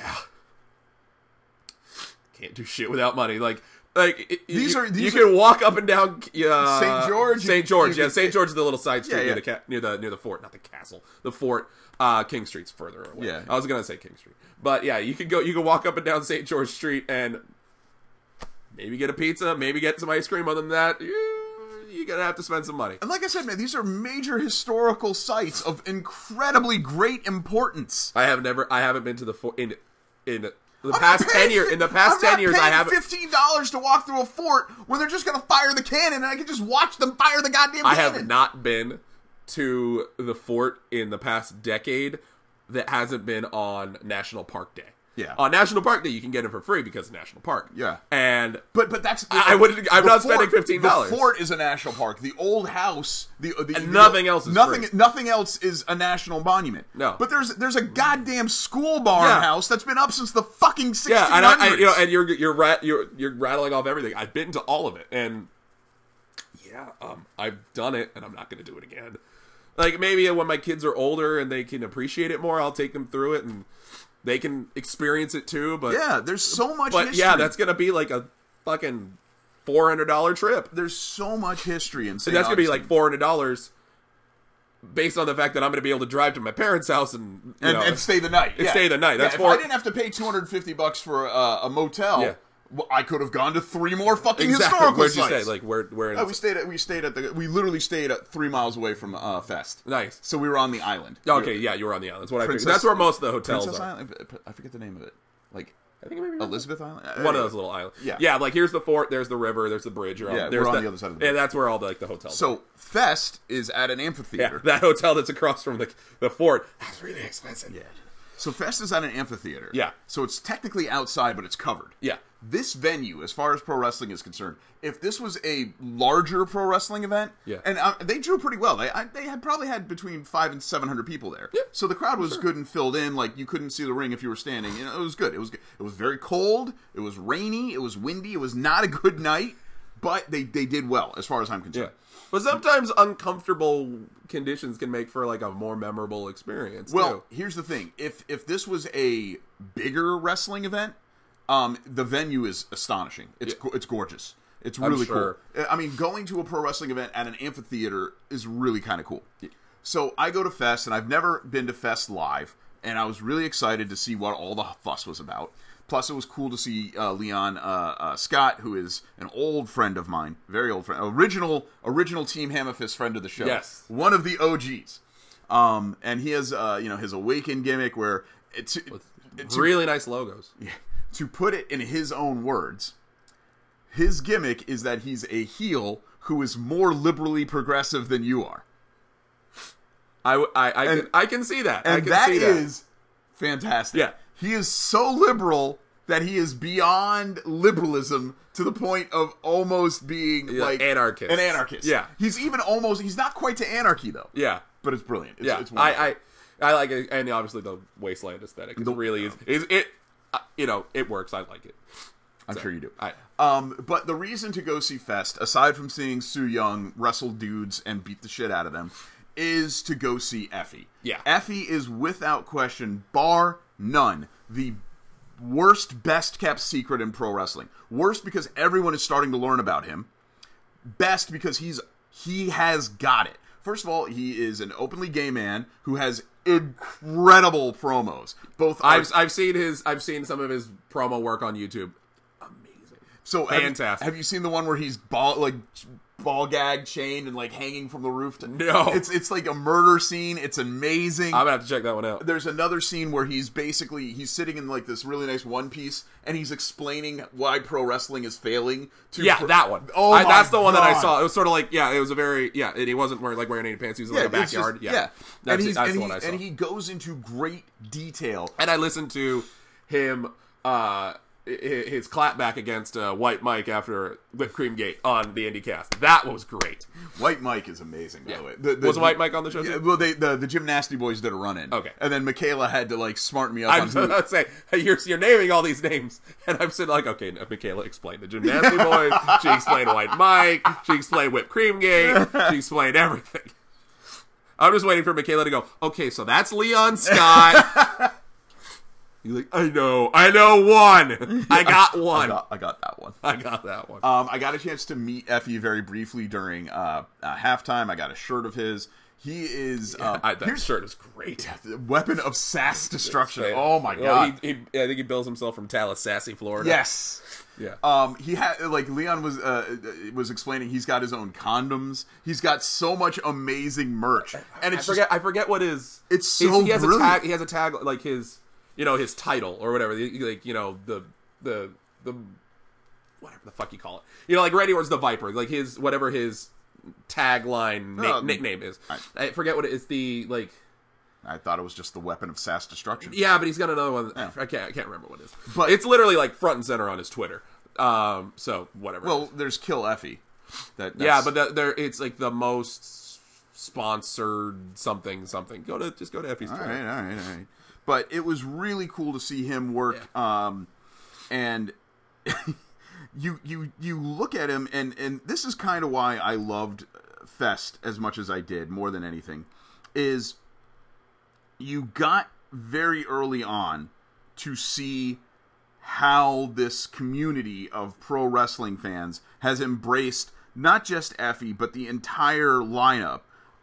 can't do shit without money. These you are can walk up and down St. George? St. George, You yeah, can- St. George is the little side street Yeah, near the fort, not the castle, the fort. King Street's further away. Yeah. I was gonna say King Street, but yeah, you can walk up and down St. George Street and maybe get a pizza, maybe get some ice cream. Other than that, you're gonna have to spend some money. And like I said, man, these are major historical sites of incredibly great importance. I haven't been to the fort in the past 10 years. In the past 10 years, I haven't. $15 to walk through a fort when they're just going to fire the cannon, and I can just watch them fire the goddamn I cannon. have not been to the fort in the past decade that hasn't been on National Park Day. Yeah. On National Park Day, you can get it for free because it's National Park. Yeah. And But that's I wouldn't. I'm the not fort- spending $15. The fort is a national park. The old house, And nothing else is free. Nothing else is a national monument. No. But there's a goddamn school barn Yeah. house that's been up since the fucking 1600s. Yeah, and you're rattling off everything. I've been to all of it, and I've done it, and I'm not going to do it again. Like maybe when my kids are older and they can appreciate it more, I'll take them through it and they can experience it too. But Yeah, there's so much But history. yeah, that's gonna be like a fucking $400 trip. There's so much history in St. And that's gonna be like Augustine. $400 based on the fact that I'm gonna be able to drive to my parents' house and and stay the night. And stay the night. That's if four- I didn't have to pay $250 for a motel, Yeah. well, I could have gone to 3 more fucking exactly. historical Where'd you sites. stay? Like where? Oh, we literally stayed at 3 miles away from Fest. Nice. So we were on the island. Okay, yeah, you were on the island. That's what I figured. Princess- That's where most of the hotels Princess are. Island. I forget the name of it. Like I think maybe Elizabeth Island. one of those little islands. Yeah. Yeah. Like here's the fort. There's the river. There's the bridge. Yeah, there's we're on the other side of the bridge. And that's where all the hotels. are. So Fest is at an yeah, amphitheater. that hotel that's across from the fort. That's really expensive. Yeah. So Fest is at an amphitheater. Yeah. So it's technically outside, but it's covered. Yeah. This venue, as far as pro wrestling is concerned, if this was a larger pro wrestling event, Yeah. and they drew pretty well. They had probably had between 500 and 700 people there. Yeah. So the crowd was good and filled in. Like you couldn't see the ring if you were standing. It was good. It was good. It was very cold. It was rainy. It was windy. It was not a good night, but they did well as far as I'm Yeah. concerned. But sometimes uncomfortable conditions can make for like a more memorable experience. Well, too. here's the thing: if this was a bigger wrestling event, the venue is astonishing. It's gorgeous. It's really sure. cool. I mean, going to a pro wrestling event at an amphitheater is really kind of cool. So I go to Fest, and I've never been to Fest live, and I was really excited to see what all the fuss was about. Plus, it was cool to see Leon Scott, who is an old friend of mine, very old friend, original Team Hammerfist friend of the show. Yes. One of the OGs. And he has, his Awaken gimmick where it's really nice logos. to put it in his own words, his gimmick is that he's a heel who is more liberally progressive than you are. I can see that. I And can that see is fantastic. Yeah. He is so liberal that he is beyond liberalism to the point of almost being like anarchist. An anarchist. Yeah. He's even almost, he's not quite to anarchy though. Yeah. But it's brilliant. It's, Yeah. it's wonderful. I like it, and obviously the Wasteland aesthetic is really is it. It works. I like it. I'm sure you do. I, But the reason to go see Fest, aside from seeing Su Yung wrestle dudes and beat the shit out of them, is to go see Effie. Yeah. Effie is without question, bar none, the worst, best kept secret in pro wrestling. Worst because everyone is starting to learn about him. Best because he has got it. First of all, he is an openly gay man who has incredible promos. Both I've seen some of his promo work on YouTube. Amazing. So Fantastic. Have you seen the one where he's ball gag chained and like hanging from the roof? No. It's like a murder scene. It's amazing. I'm gonna have to check that one out. There's another scene where he's sitting in like this really nice one piece and he's explaining why pro wrestling is failing. That one. Oh, that's the one that I God. saw. It was sort of like it was a very and he wasn't wearing any pants. He was in like a it's just- backyard. That's the one I saw. And he goes into great detail. And I listened to him, his clapback against White Mike after Whipped Cream Gate on the IndieCast. That was great. White Mike is amazing, by the way. Was White Mike on the show too? Yeah, well, the Gymnasty Boys did a run-in. Okay. And then Michaela had to, like, smarten me up I'm on who... gonna say you're naming all these names, and I'm sitting like, okay, Michaela explained the Gymnasty Boys. She explained White Mike. She explained Whipped Cream Gate. She explained everything. I'm just waiting for Michaela to go, okay, so that's Leon Scott. You're like, I know one. I got one. I got that one. I got that one. I got a chance to meet Effie very briefly during halftime. I got a shirt of his. He is... that shirt is great. the weapon of sass destruction. Oh, my Well, God. I think he bills himself from Tallahassee, Florida. Yes. Yeah. He had, like, Leon was explaining, he's got his own condoms. He's got so much amazing merch. And it's I forget what his... It's so he has brilliant. He has a tag, like his... his title or whatever, like, the whatever the fuck you call it. Like Randy Orton's the Viper, like his whatever his tagline nickname is. I forget what it is. I thought it was just the weapon of sass destruction. Yeah, but he's got another one. Yeah. I can't remember what it is. But- it's literally like front and center on his Twitter. So whatever. Well, there's Kill Effie. Yeah, but there it's like the most sponsored something. Go to Effie's All Twitter. right. But it was really cool to see him work. Yeah. And you look at him, and this is kind of why I loved Fest as much as I did, more than anything, is you got very early on to see how this community of pro wrestling fans has embraced not just Effie, but the entire lineup.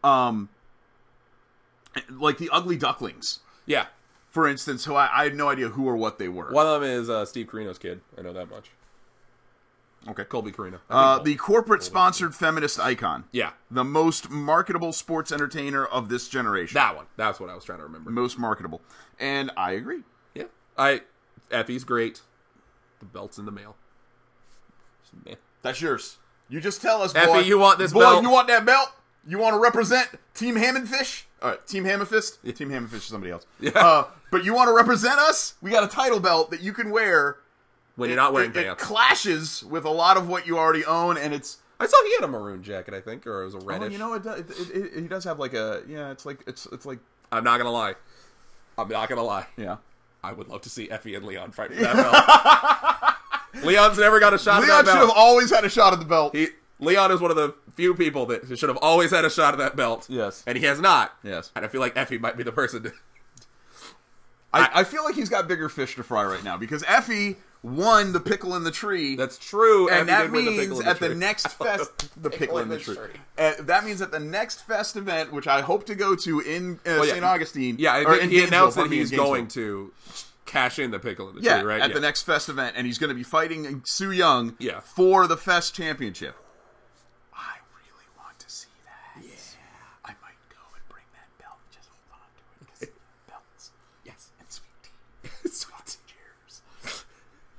Like the Ugly Ducklings, Yeah. for instance, who I had no idea who or what they were. One of them is Steve Carino's kid. I know that much. Okay. Colby Carino. The corporate-sponsored feminist icon. Yeah. The most marketable sports entertainer of this generation. That one. That's what I was trying to remember. Most marketable. And I agree. Yeah. Effie's great. The belt's in the mail. Man. That's yours. You just tell us, boy. Effie, you want this boy, belt? you want that belt? You want to represent Team Hammondfish? All right, Team Hammerfist? Team Hammerfish is somebody else. Yeah. But you want to represent us? We got a title belt that you can wear When you're not wearing it pants. clashes with a lot of what you already own, and it's... I saw he had a maroon jacket, I think, or it was a reddish. Oh, you know, he does have like a... Yeah, it's like... I'm not gonna lie. Yeah. I would love to see Effie and Leon fight for that belt. Leon's never got a shot at Leon that should have belt. always had a shot at the belt. Leon is one of the few people that should have always had a shot at that belt. Yes. And he has not. Yes. And I feel like Effie might be the person to... I feel like he's got bigger fish to fry right now because Effie won the pickle in the tree. That's true. And Effie that did win the means pickle in the at the tree. next fest, the pickle in the tree. That means at the next fest event, which I hope to go to in St. Augustine. Yeah, or in he announced Gainesville, that he's in Gainesville. going to cash in the pickle in the Yeah, tree, right? at the next fest event, and he's going to be fighting Su Yung Yeah. for the fest championship. I really want to see that. Yeah, I might go and bring that belt. Just hold on to it because belts, Yes. and sweet tea, Sweet. cheers.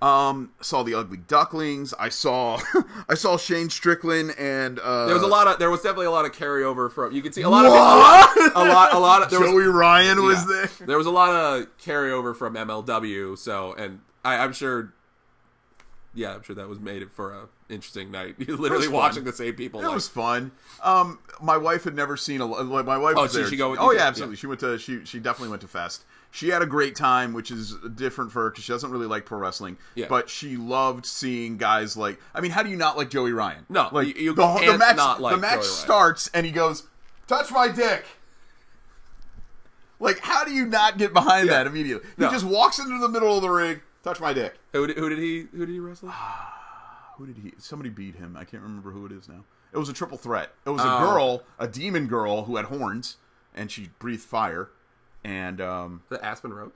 Saw the Ugly Ducklings. I saw I saw Shane Strickland and There was definitely a lot of carryover from. You can see a lot of a lot of Joey Ryan was there. There was a lot of carryover from MLW. So, and I'm sure. Yeah, I'm sure that was made it for a interesting night. You're literally watching the same people. It was fun. My wife had never seen my wife was there. Did she go with oh you? yeah, absolutely. She went to she definitely went to Fest. She had a great time, which is different for her because she doesn't really like pro wrestling. Yeah. But she loved seeing guys like. I mean, how do you not like Joey Ryan? No, like you the can't match. not like the match Joey Ryan. starts and he goes, "Touch my dick." Like, how do you not get behind that immediately? He just walks into the middle of the ring. Touch my dick. Who did he wrestle? Who did he? Somebody beat him. I can't remember who it is now. It was a triple threat. It was a girl, a demon girl who had horns, and she breathed fire. And The Aspen Rose.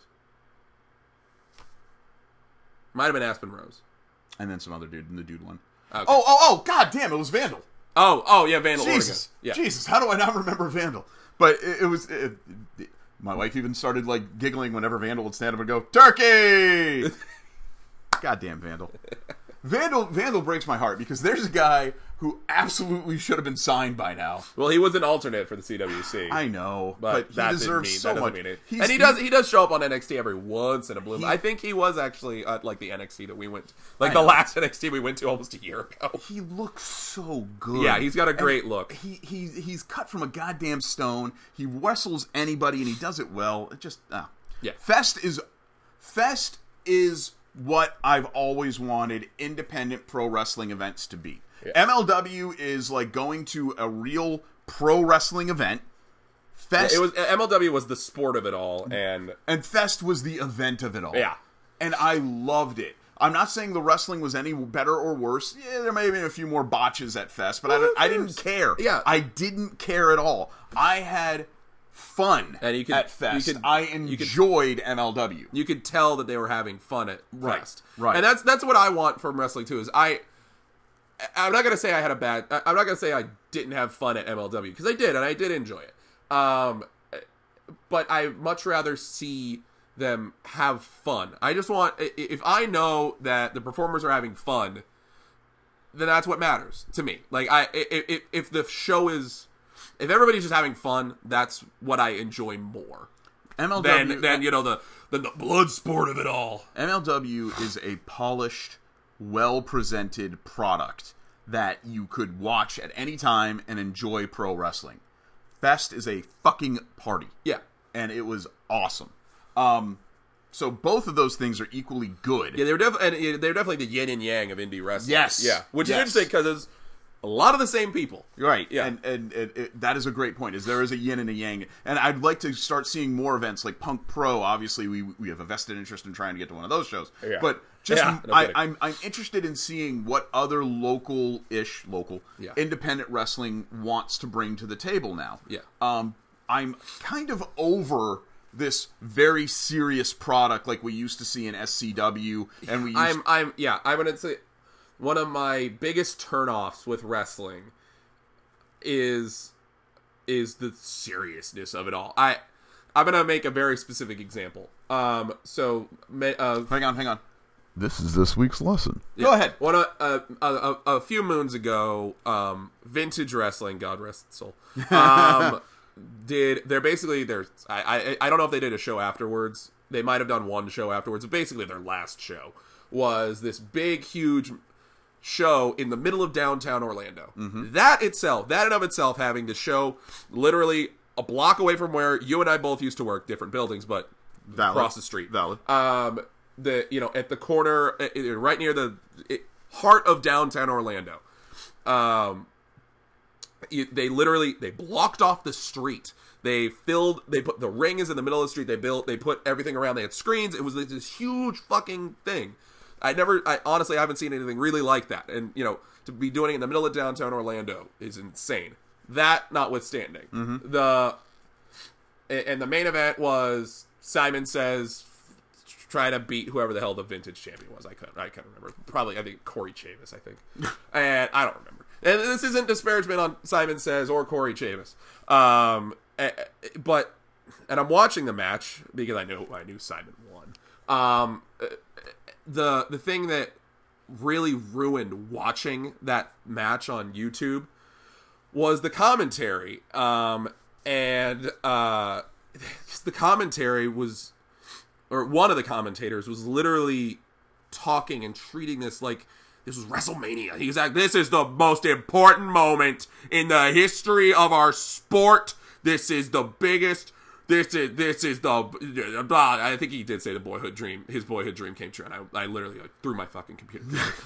Might have been Aspen Rose. And then some other dude in the dude one. Okay. Oh! God damn! It was Vandal. Oh yeah, Vandal. Jesus, Oregon. Yeah. Jesus! How do I not remember Vandal? But it was. My wife even started like giggling whenever Vandal would stand up and go, "Turkey!" Goddamn Vandal. Vandal breaks my heart because there's a guy who absolutely should have been signed by now. Well, he was an alternate for the CWC. I know, but he that deserves so much. Mean it. And he does show up on NXT every once in a blue moon. I think he was actually at like the NXT that we went to, like the last NXT we went to almost a year ago. He looks so good. Yeah, he's got a great look. He's cut from a goddamn stone. He wrestles anybody and he does it well. It just yeah. Fest is what I've always wanted independent pro wrestling events to be. Yeah. MLW is like going to a real pro wrestling event. Fest, MLW was the sport of it all, and Fest was the event of it all. Yeah, and I loved it. I'm not saying the wrestling was any better or worse. Yeah, there may have been a few more botches at Fest, but I didn't care. Yeah, I didn't care at all. I had fun and at Fest. I enjoyed MLW. You could tell that they were having fun at Fest. Right. And that's what I want from wrestling too. Is I'm not gonna say I had I'm not gonna say I didn't have fun at MLW because I did, and I did enjoy it. But I much rather see them have fun. I just want, if I know that the performers are having fun, then that's what matters to me. Like if the show is. If everybody's just having fun, that's what I enjoy more. MLW, than the blood sport of it all. MLW is a polished, well-presented product that you could watch at any time and enjoy pro wrestling. Fest is a fucking party. Yeah. And it was awesome. So both of those things are equally good. Yeah, they're definitely the yin and yang of indie wrestling. Yes. Yeah. Which is interesting because it's a lot of the same people. Right. Yeah. And that is a great point, is there is a yin and a yang. And I'd like to start seeing more events like Punk Pro. Obviously, we have a vested interest in trying to get to one of those shows. Yeah. But just no I'm interested in seeing what other local independent wrestling wants to bring to the table now. Yeah. I'm kind of over this very serious product like we used to see in SCW, and I'm gonna say one of my biggest turnoffs with wrestling is the seriousness of it all. I'm gonna make a very specific example. Hang on. This is this week's lesson. Go ahead. A few moons ago, Vintage Wrestling, God rest its soul, I don't know if they did a show afterwards. They might have done one show afterwards, but basically their last show was this big, huge show in the middle of downtown Orlando. Mm-hmm. That in of itself, having the show literally a block away from where you and I both used to work, different buildings, but across the street. Valid. At the corner, right near the heart of downtown Orlando. They blocked off the street. They put the ring is in the middle of the street. They put everything around. They had screens. It was this huge fucking thing. I honestly haven't seen anything really like that. And, to be doing it in the middle of downtown Orlando is insane. That notwithstanding, mm-hmm. the main event was Simon Says try to beat whoever the hell the Vintage champion was. I can't remember. Probably, I think Corey Chavis, and I don't remember. And this isn't disparagement on Simon Says or Corey Chavis. But I'm watching the match because I knew Simon won. the thing that really ruined watching that match on YouTube was the commentary. The commentary was, or one of the commentators was literally talking and treating this like this was WrestleMania. He's like, this is the most important moment in the history of our sport. This is the biggest. This is the blah. I think he did say the boyhood dream. His boyhood dream came true, and I literally threw my fucking computer.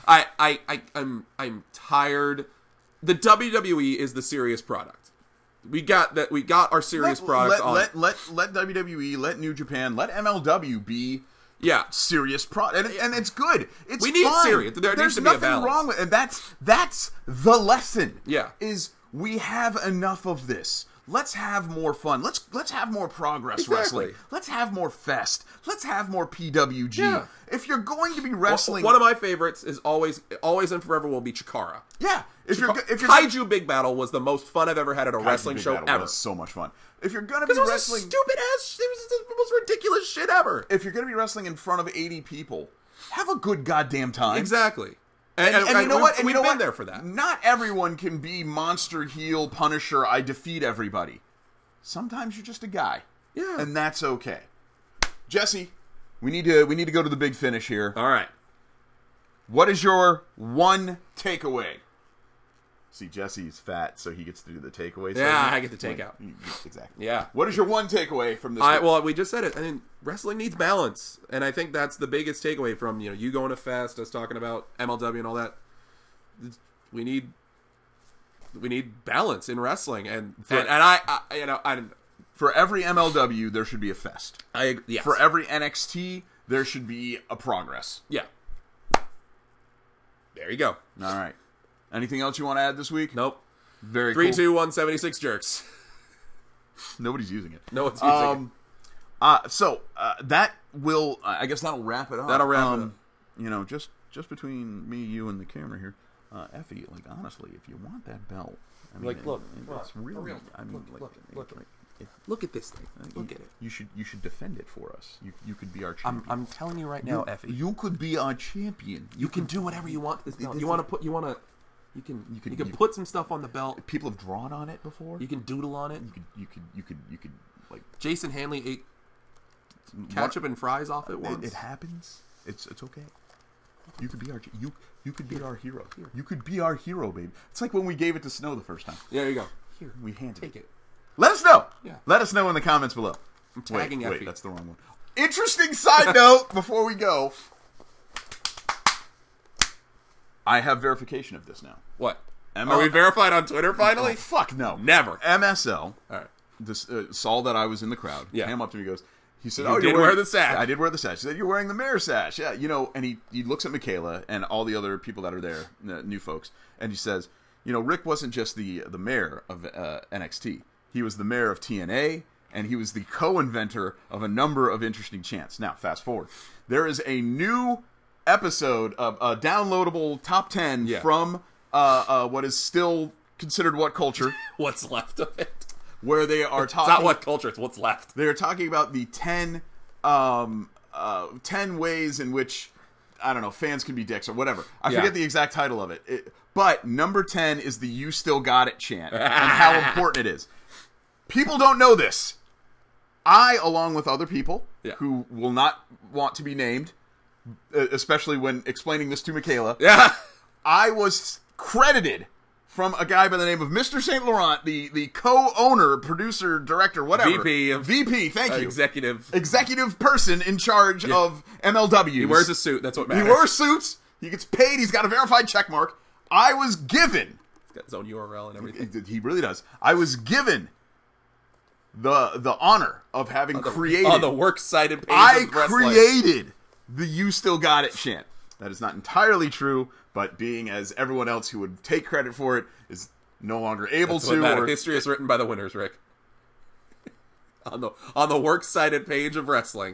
I'm tired. The WWE is the serious product. We got that. We got our serious product on. Let WWE, let New Japan, let MLW be serious product, and it's good. It's we need fine. serious. There's needs to be a balance. Nothing wrong with it. And that's the lesson. Yeah, is we have enough of this. Let's have more fun. Let's have more progress wrestling. Let's have more fest. Let's have more PWG. Yeah. If you're going to be wrestling, one of my favorites is always and forever will be Chikara. Yeah. If you're Kaiju Big Battle was the most fun I've ever had at a wrestling show ever. Was so much fun. If you're gonna be it was wrestling, stupid ass. It was the most ridiculous shit ever. If you're gonna be wrestling in front of 80 people, have a good goddamn time. Exactly. And you know what? And we've been there for that. Not everyone can be monster heel Punisher. I defeat everybody. Sometimes you're just a guy. Yeah. And that's okay. Jesse, we need to go to the big finish here. All right. What is your one takeaway? See, Jesse's fat, so he gets to do the takeaway. Yeah, I get the takeout. Exactly. Yeah. What is your one takeaway from this? Well, we just said it. I mean, wrestling needs balance, and I think that's the biggest takeaway from you going to Fest, us talking about MLW and all that. We need balance in wrestling, and I for every MLW there should be a Fest. Yes. For every NXT there should be a Progress. Yeah. There you go. All right. Anything else you want to add this week? Nope. Very 3, cool. 2, 1, 76 jerks. Nobody's using it. No one's using it. So that will, I guess that'll wrap it up. That'll wrap it up. Just between me, you, and the camera here, Effie, like honestly, if you want that belt, I mean, Like, look, it's really. I mean, Look at this thing. Look at it. You should defend it for us. You could be our champion. I'm telling you right now, Effie. You could be our champion. You can do whatever you want to this belt. You can put some stuff on the belt. People have drawn on it before. You can doodle on it. You could like Jason Hanley ate ketchup and fries off it once. It happens. It's okay. You could be our you could be our hero. You could be our hero, babe. It's like when we gave it to Snow the first time. Yeah, there you go. Here, we handed Take it. Let us know. Yeah. Let us know in the comments below. I'm tagging Effie. Wait, that's the wrong one. Interesting side note before we go. I have verification of this now. What? Are we verified on Twitter finally? Oh, fuck no. Never. MSL. All right. This saw that I was in the crowd. Yeah. Came up to me and goes, he said, You "Oh, did wear the sash." I did wear the sash. He said, "You're wearing the mayor sash." Yeah, and he looks at Michaela and all the other people that are there, new folks, and he says, Rick wasn't just the mayor of NXT. He was the mayor of TNA, and he was the co-inventor of a number of interesting chants. Now, fast forward. There is a new episode of a downloadable top 10 from what is still considered What Culture. What's left of it. Where they are talking... It's not What Culture, it's what's left. They are talking about the 10 ways in which, I don't know, fans can be dicks or whatever. I forget the exact title of it. But number 10 is the "You Still Got It" chant and how important it is. People don't know this. I, along with other people who will not want to be named, especially when explaining this to Michaela, I was credited from a guy by the name of Mr. St. Laurent, the co-owner, producer, director, whatever. VP, thank you. Executive person in charge of MLW. He wears a suit, that's what matters. He wears suits, he gets paid, he's got a verified check mark. I was given... He's got his own URL and everything. He really does. I was given the honor of having created... On the works cited page I of wrestling. created the "You Still Got It" chant. That is not entirely true, but being as everyone else who would take credit for it is no longer able to. Or history is written by the winners, Rick. on the works cited page of wrestling.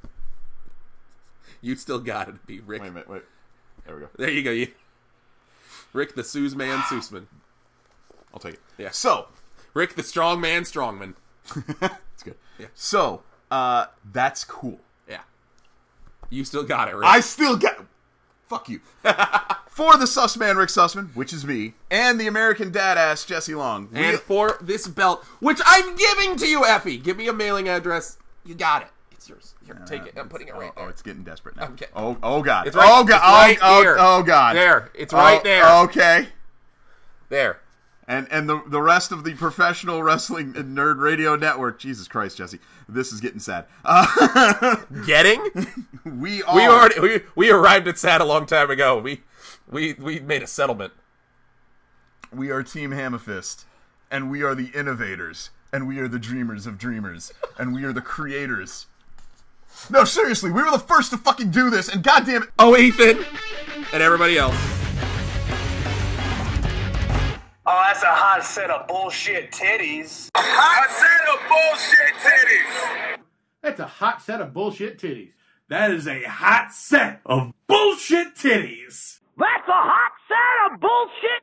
You still got it, be Rick. Wait a minute, wait. There we go. There you go. Rick the Suesman Suesman. I'll take it. Yeah. So, Rick the Strongman Strongman. it's good. Yeah. So, that's cool. Yeah. You still got it, right? I still got... Fuck you. For the Sussman, Rick Sussman, which is me, and the American Dadass, Jesse Long. And for this belt, which I'm giving to you, Effie. Give me a mailing address. You got it. It's yours. Here, take it. I'm putting it right there. Oh, it's getting desperate now. Okay. Oh God. It's right, oh, God. it's right here. Oh, God. There. It's right there. Okay. There. And the rest of the professional wrestling and nerd radio network. Jesus Christ, Jesse. This is getting sad. Getting? We arrived at sad a long time ago. We made a settlement. We are Team Hammerfist, and we are the innovators, and we are the dreamers of dreamers, and we are the creators. No, seriously, we were the first to fucking do this, and goddamn it. Oh, Ethan, and everybody else. Oh, that's a hot set of bullshit titties. Hot set of bullshit titties. That's a hot set of bullshit titties. That is a hot set of bullshit titties. That's a hot set of bullshit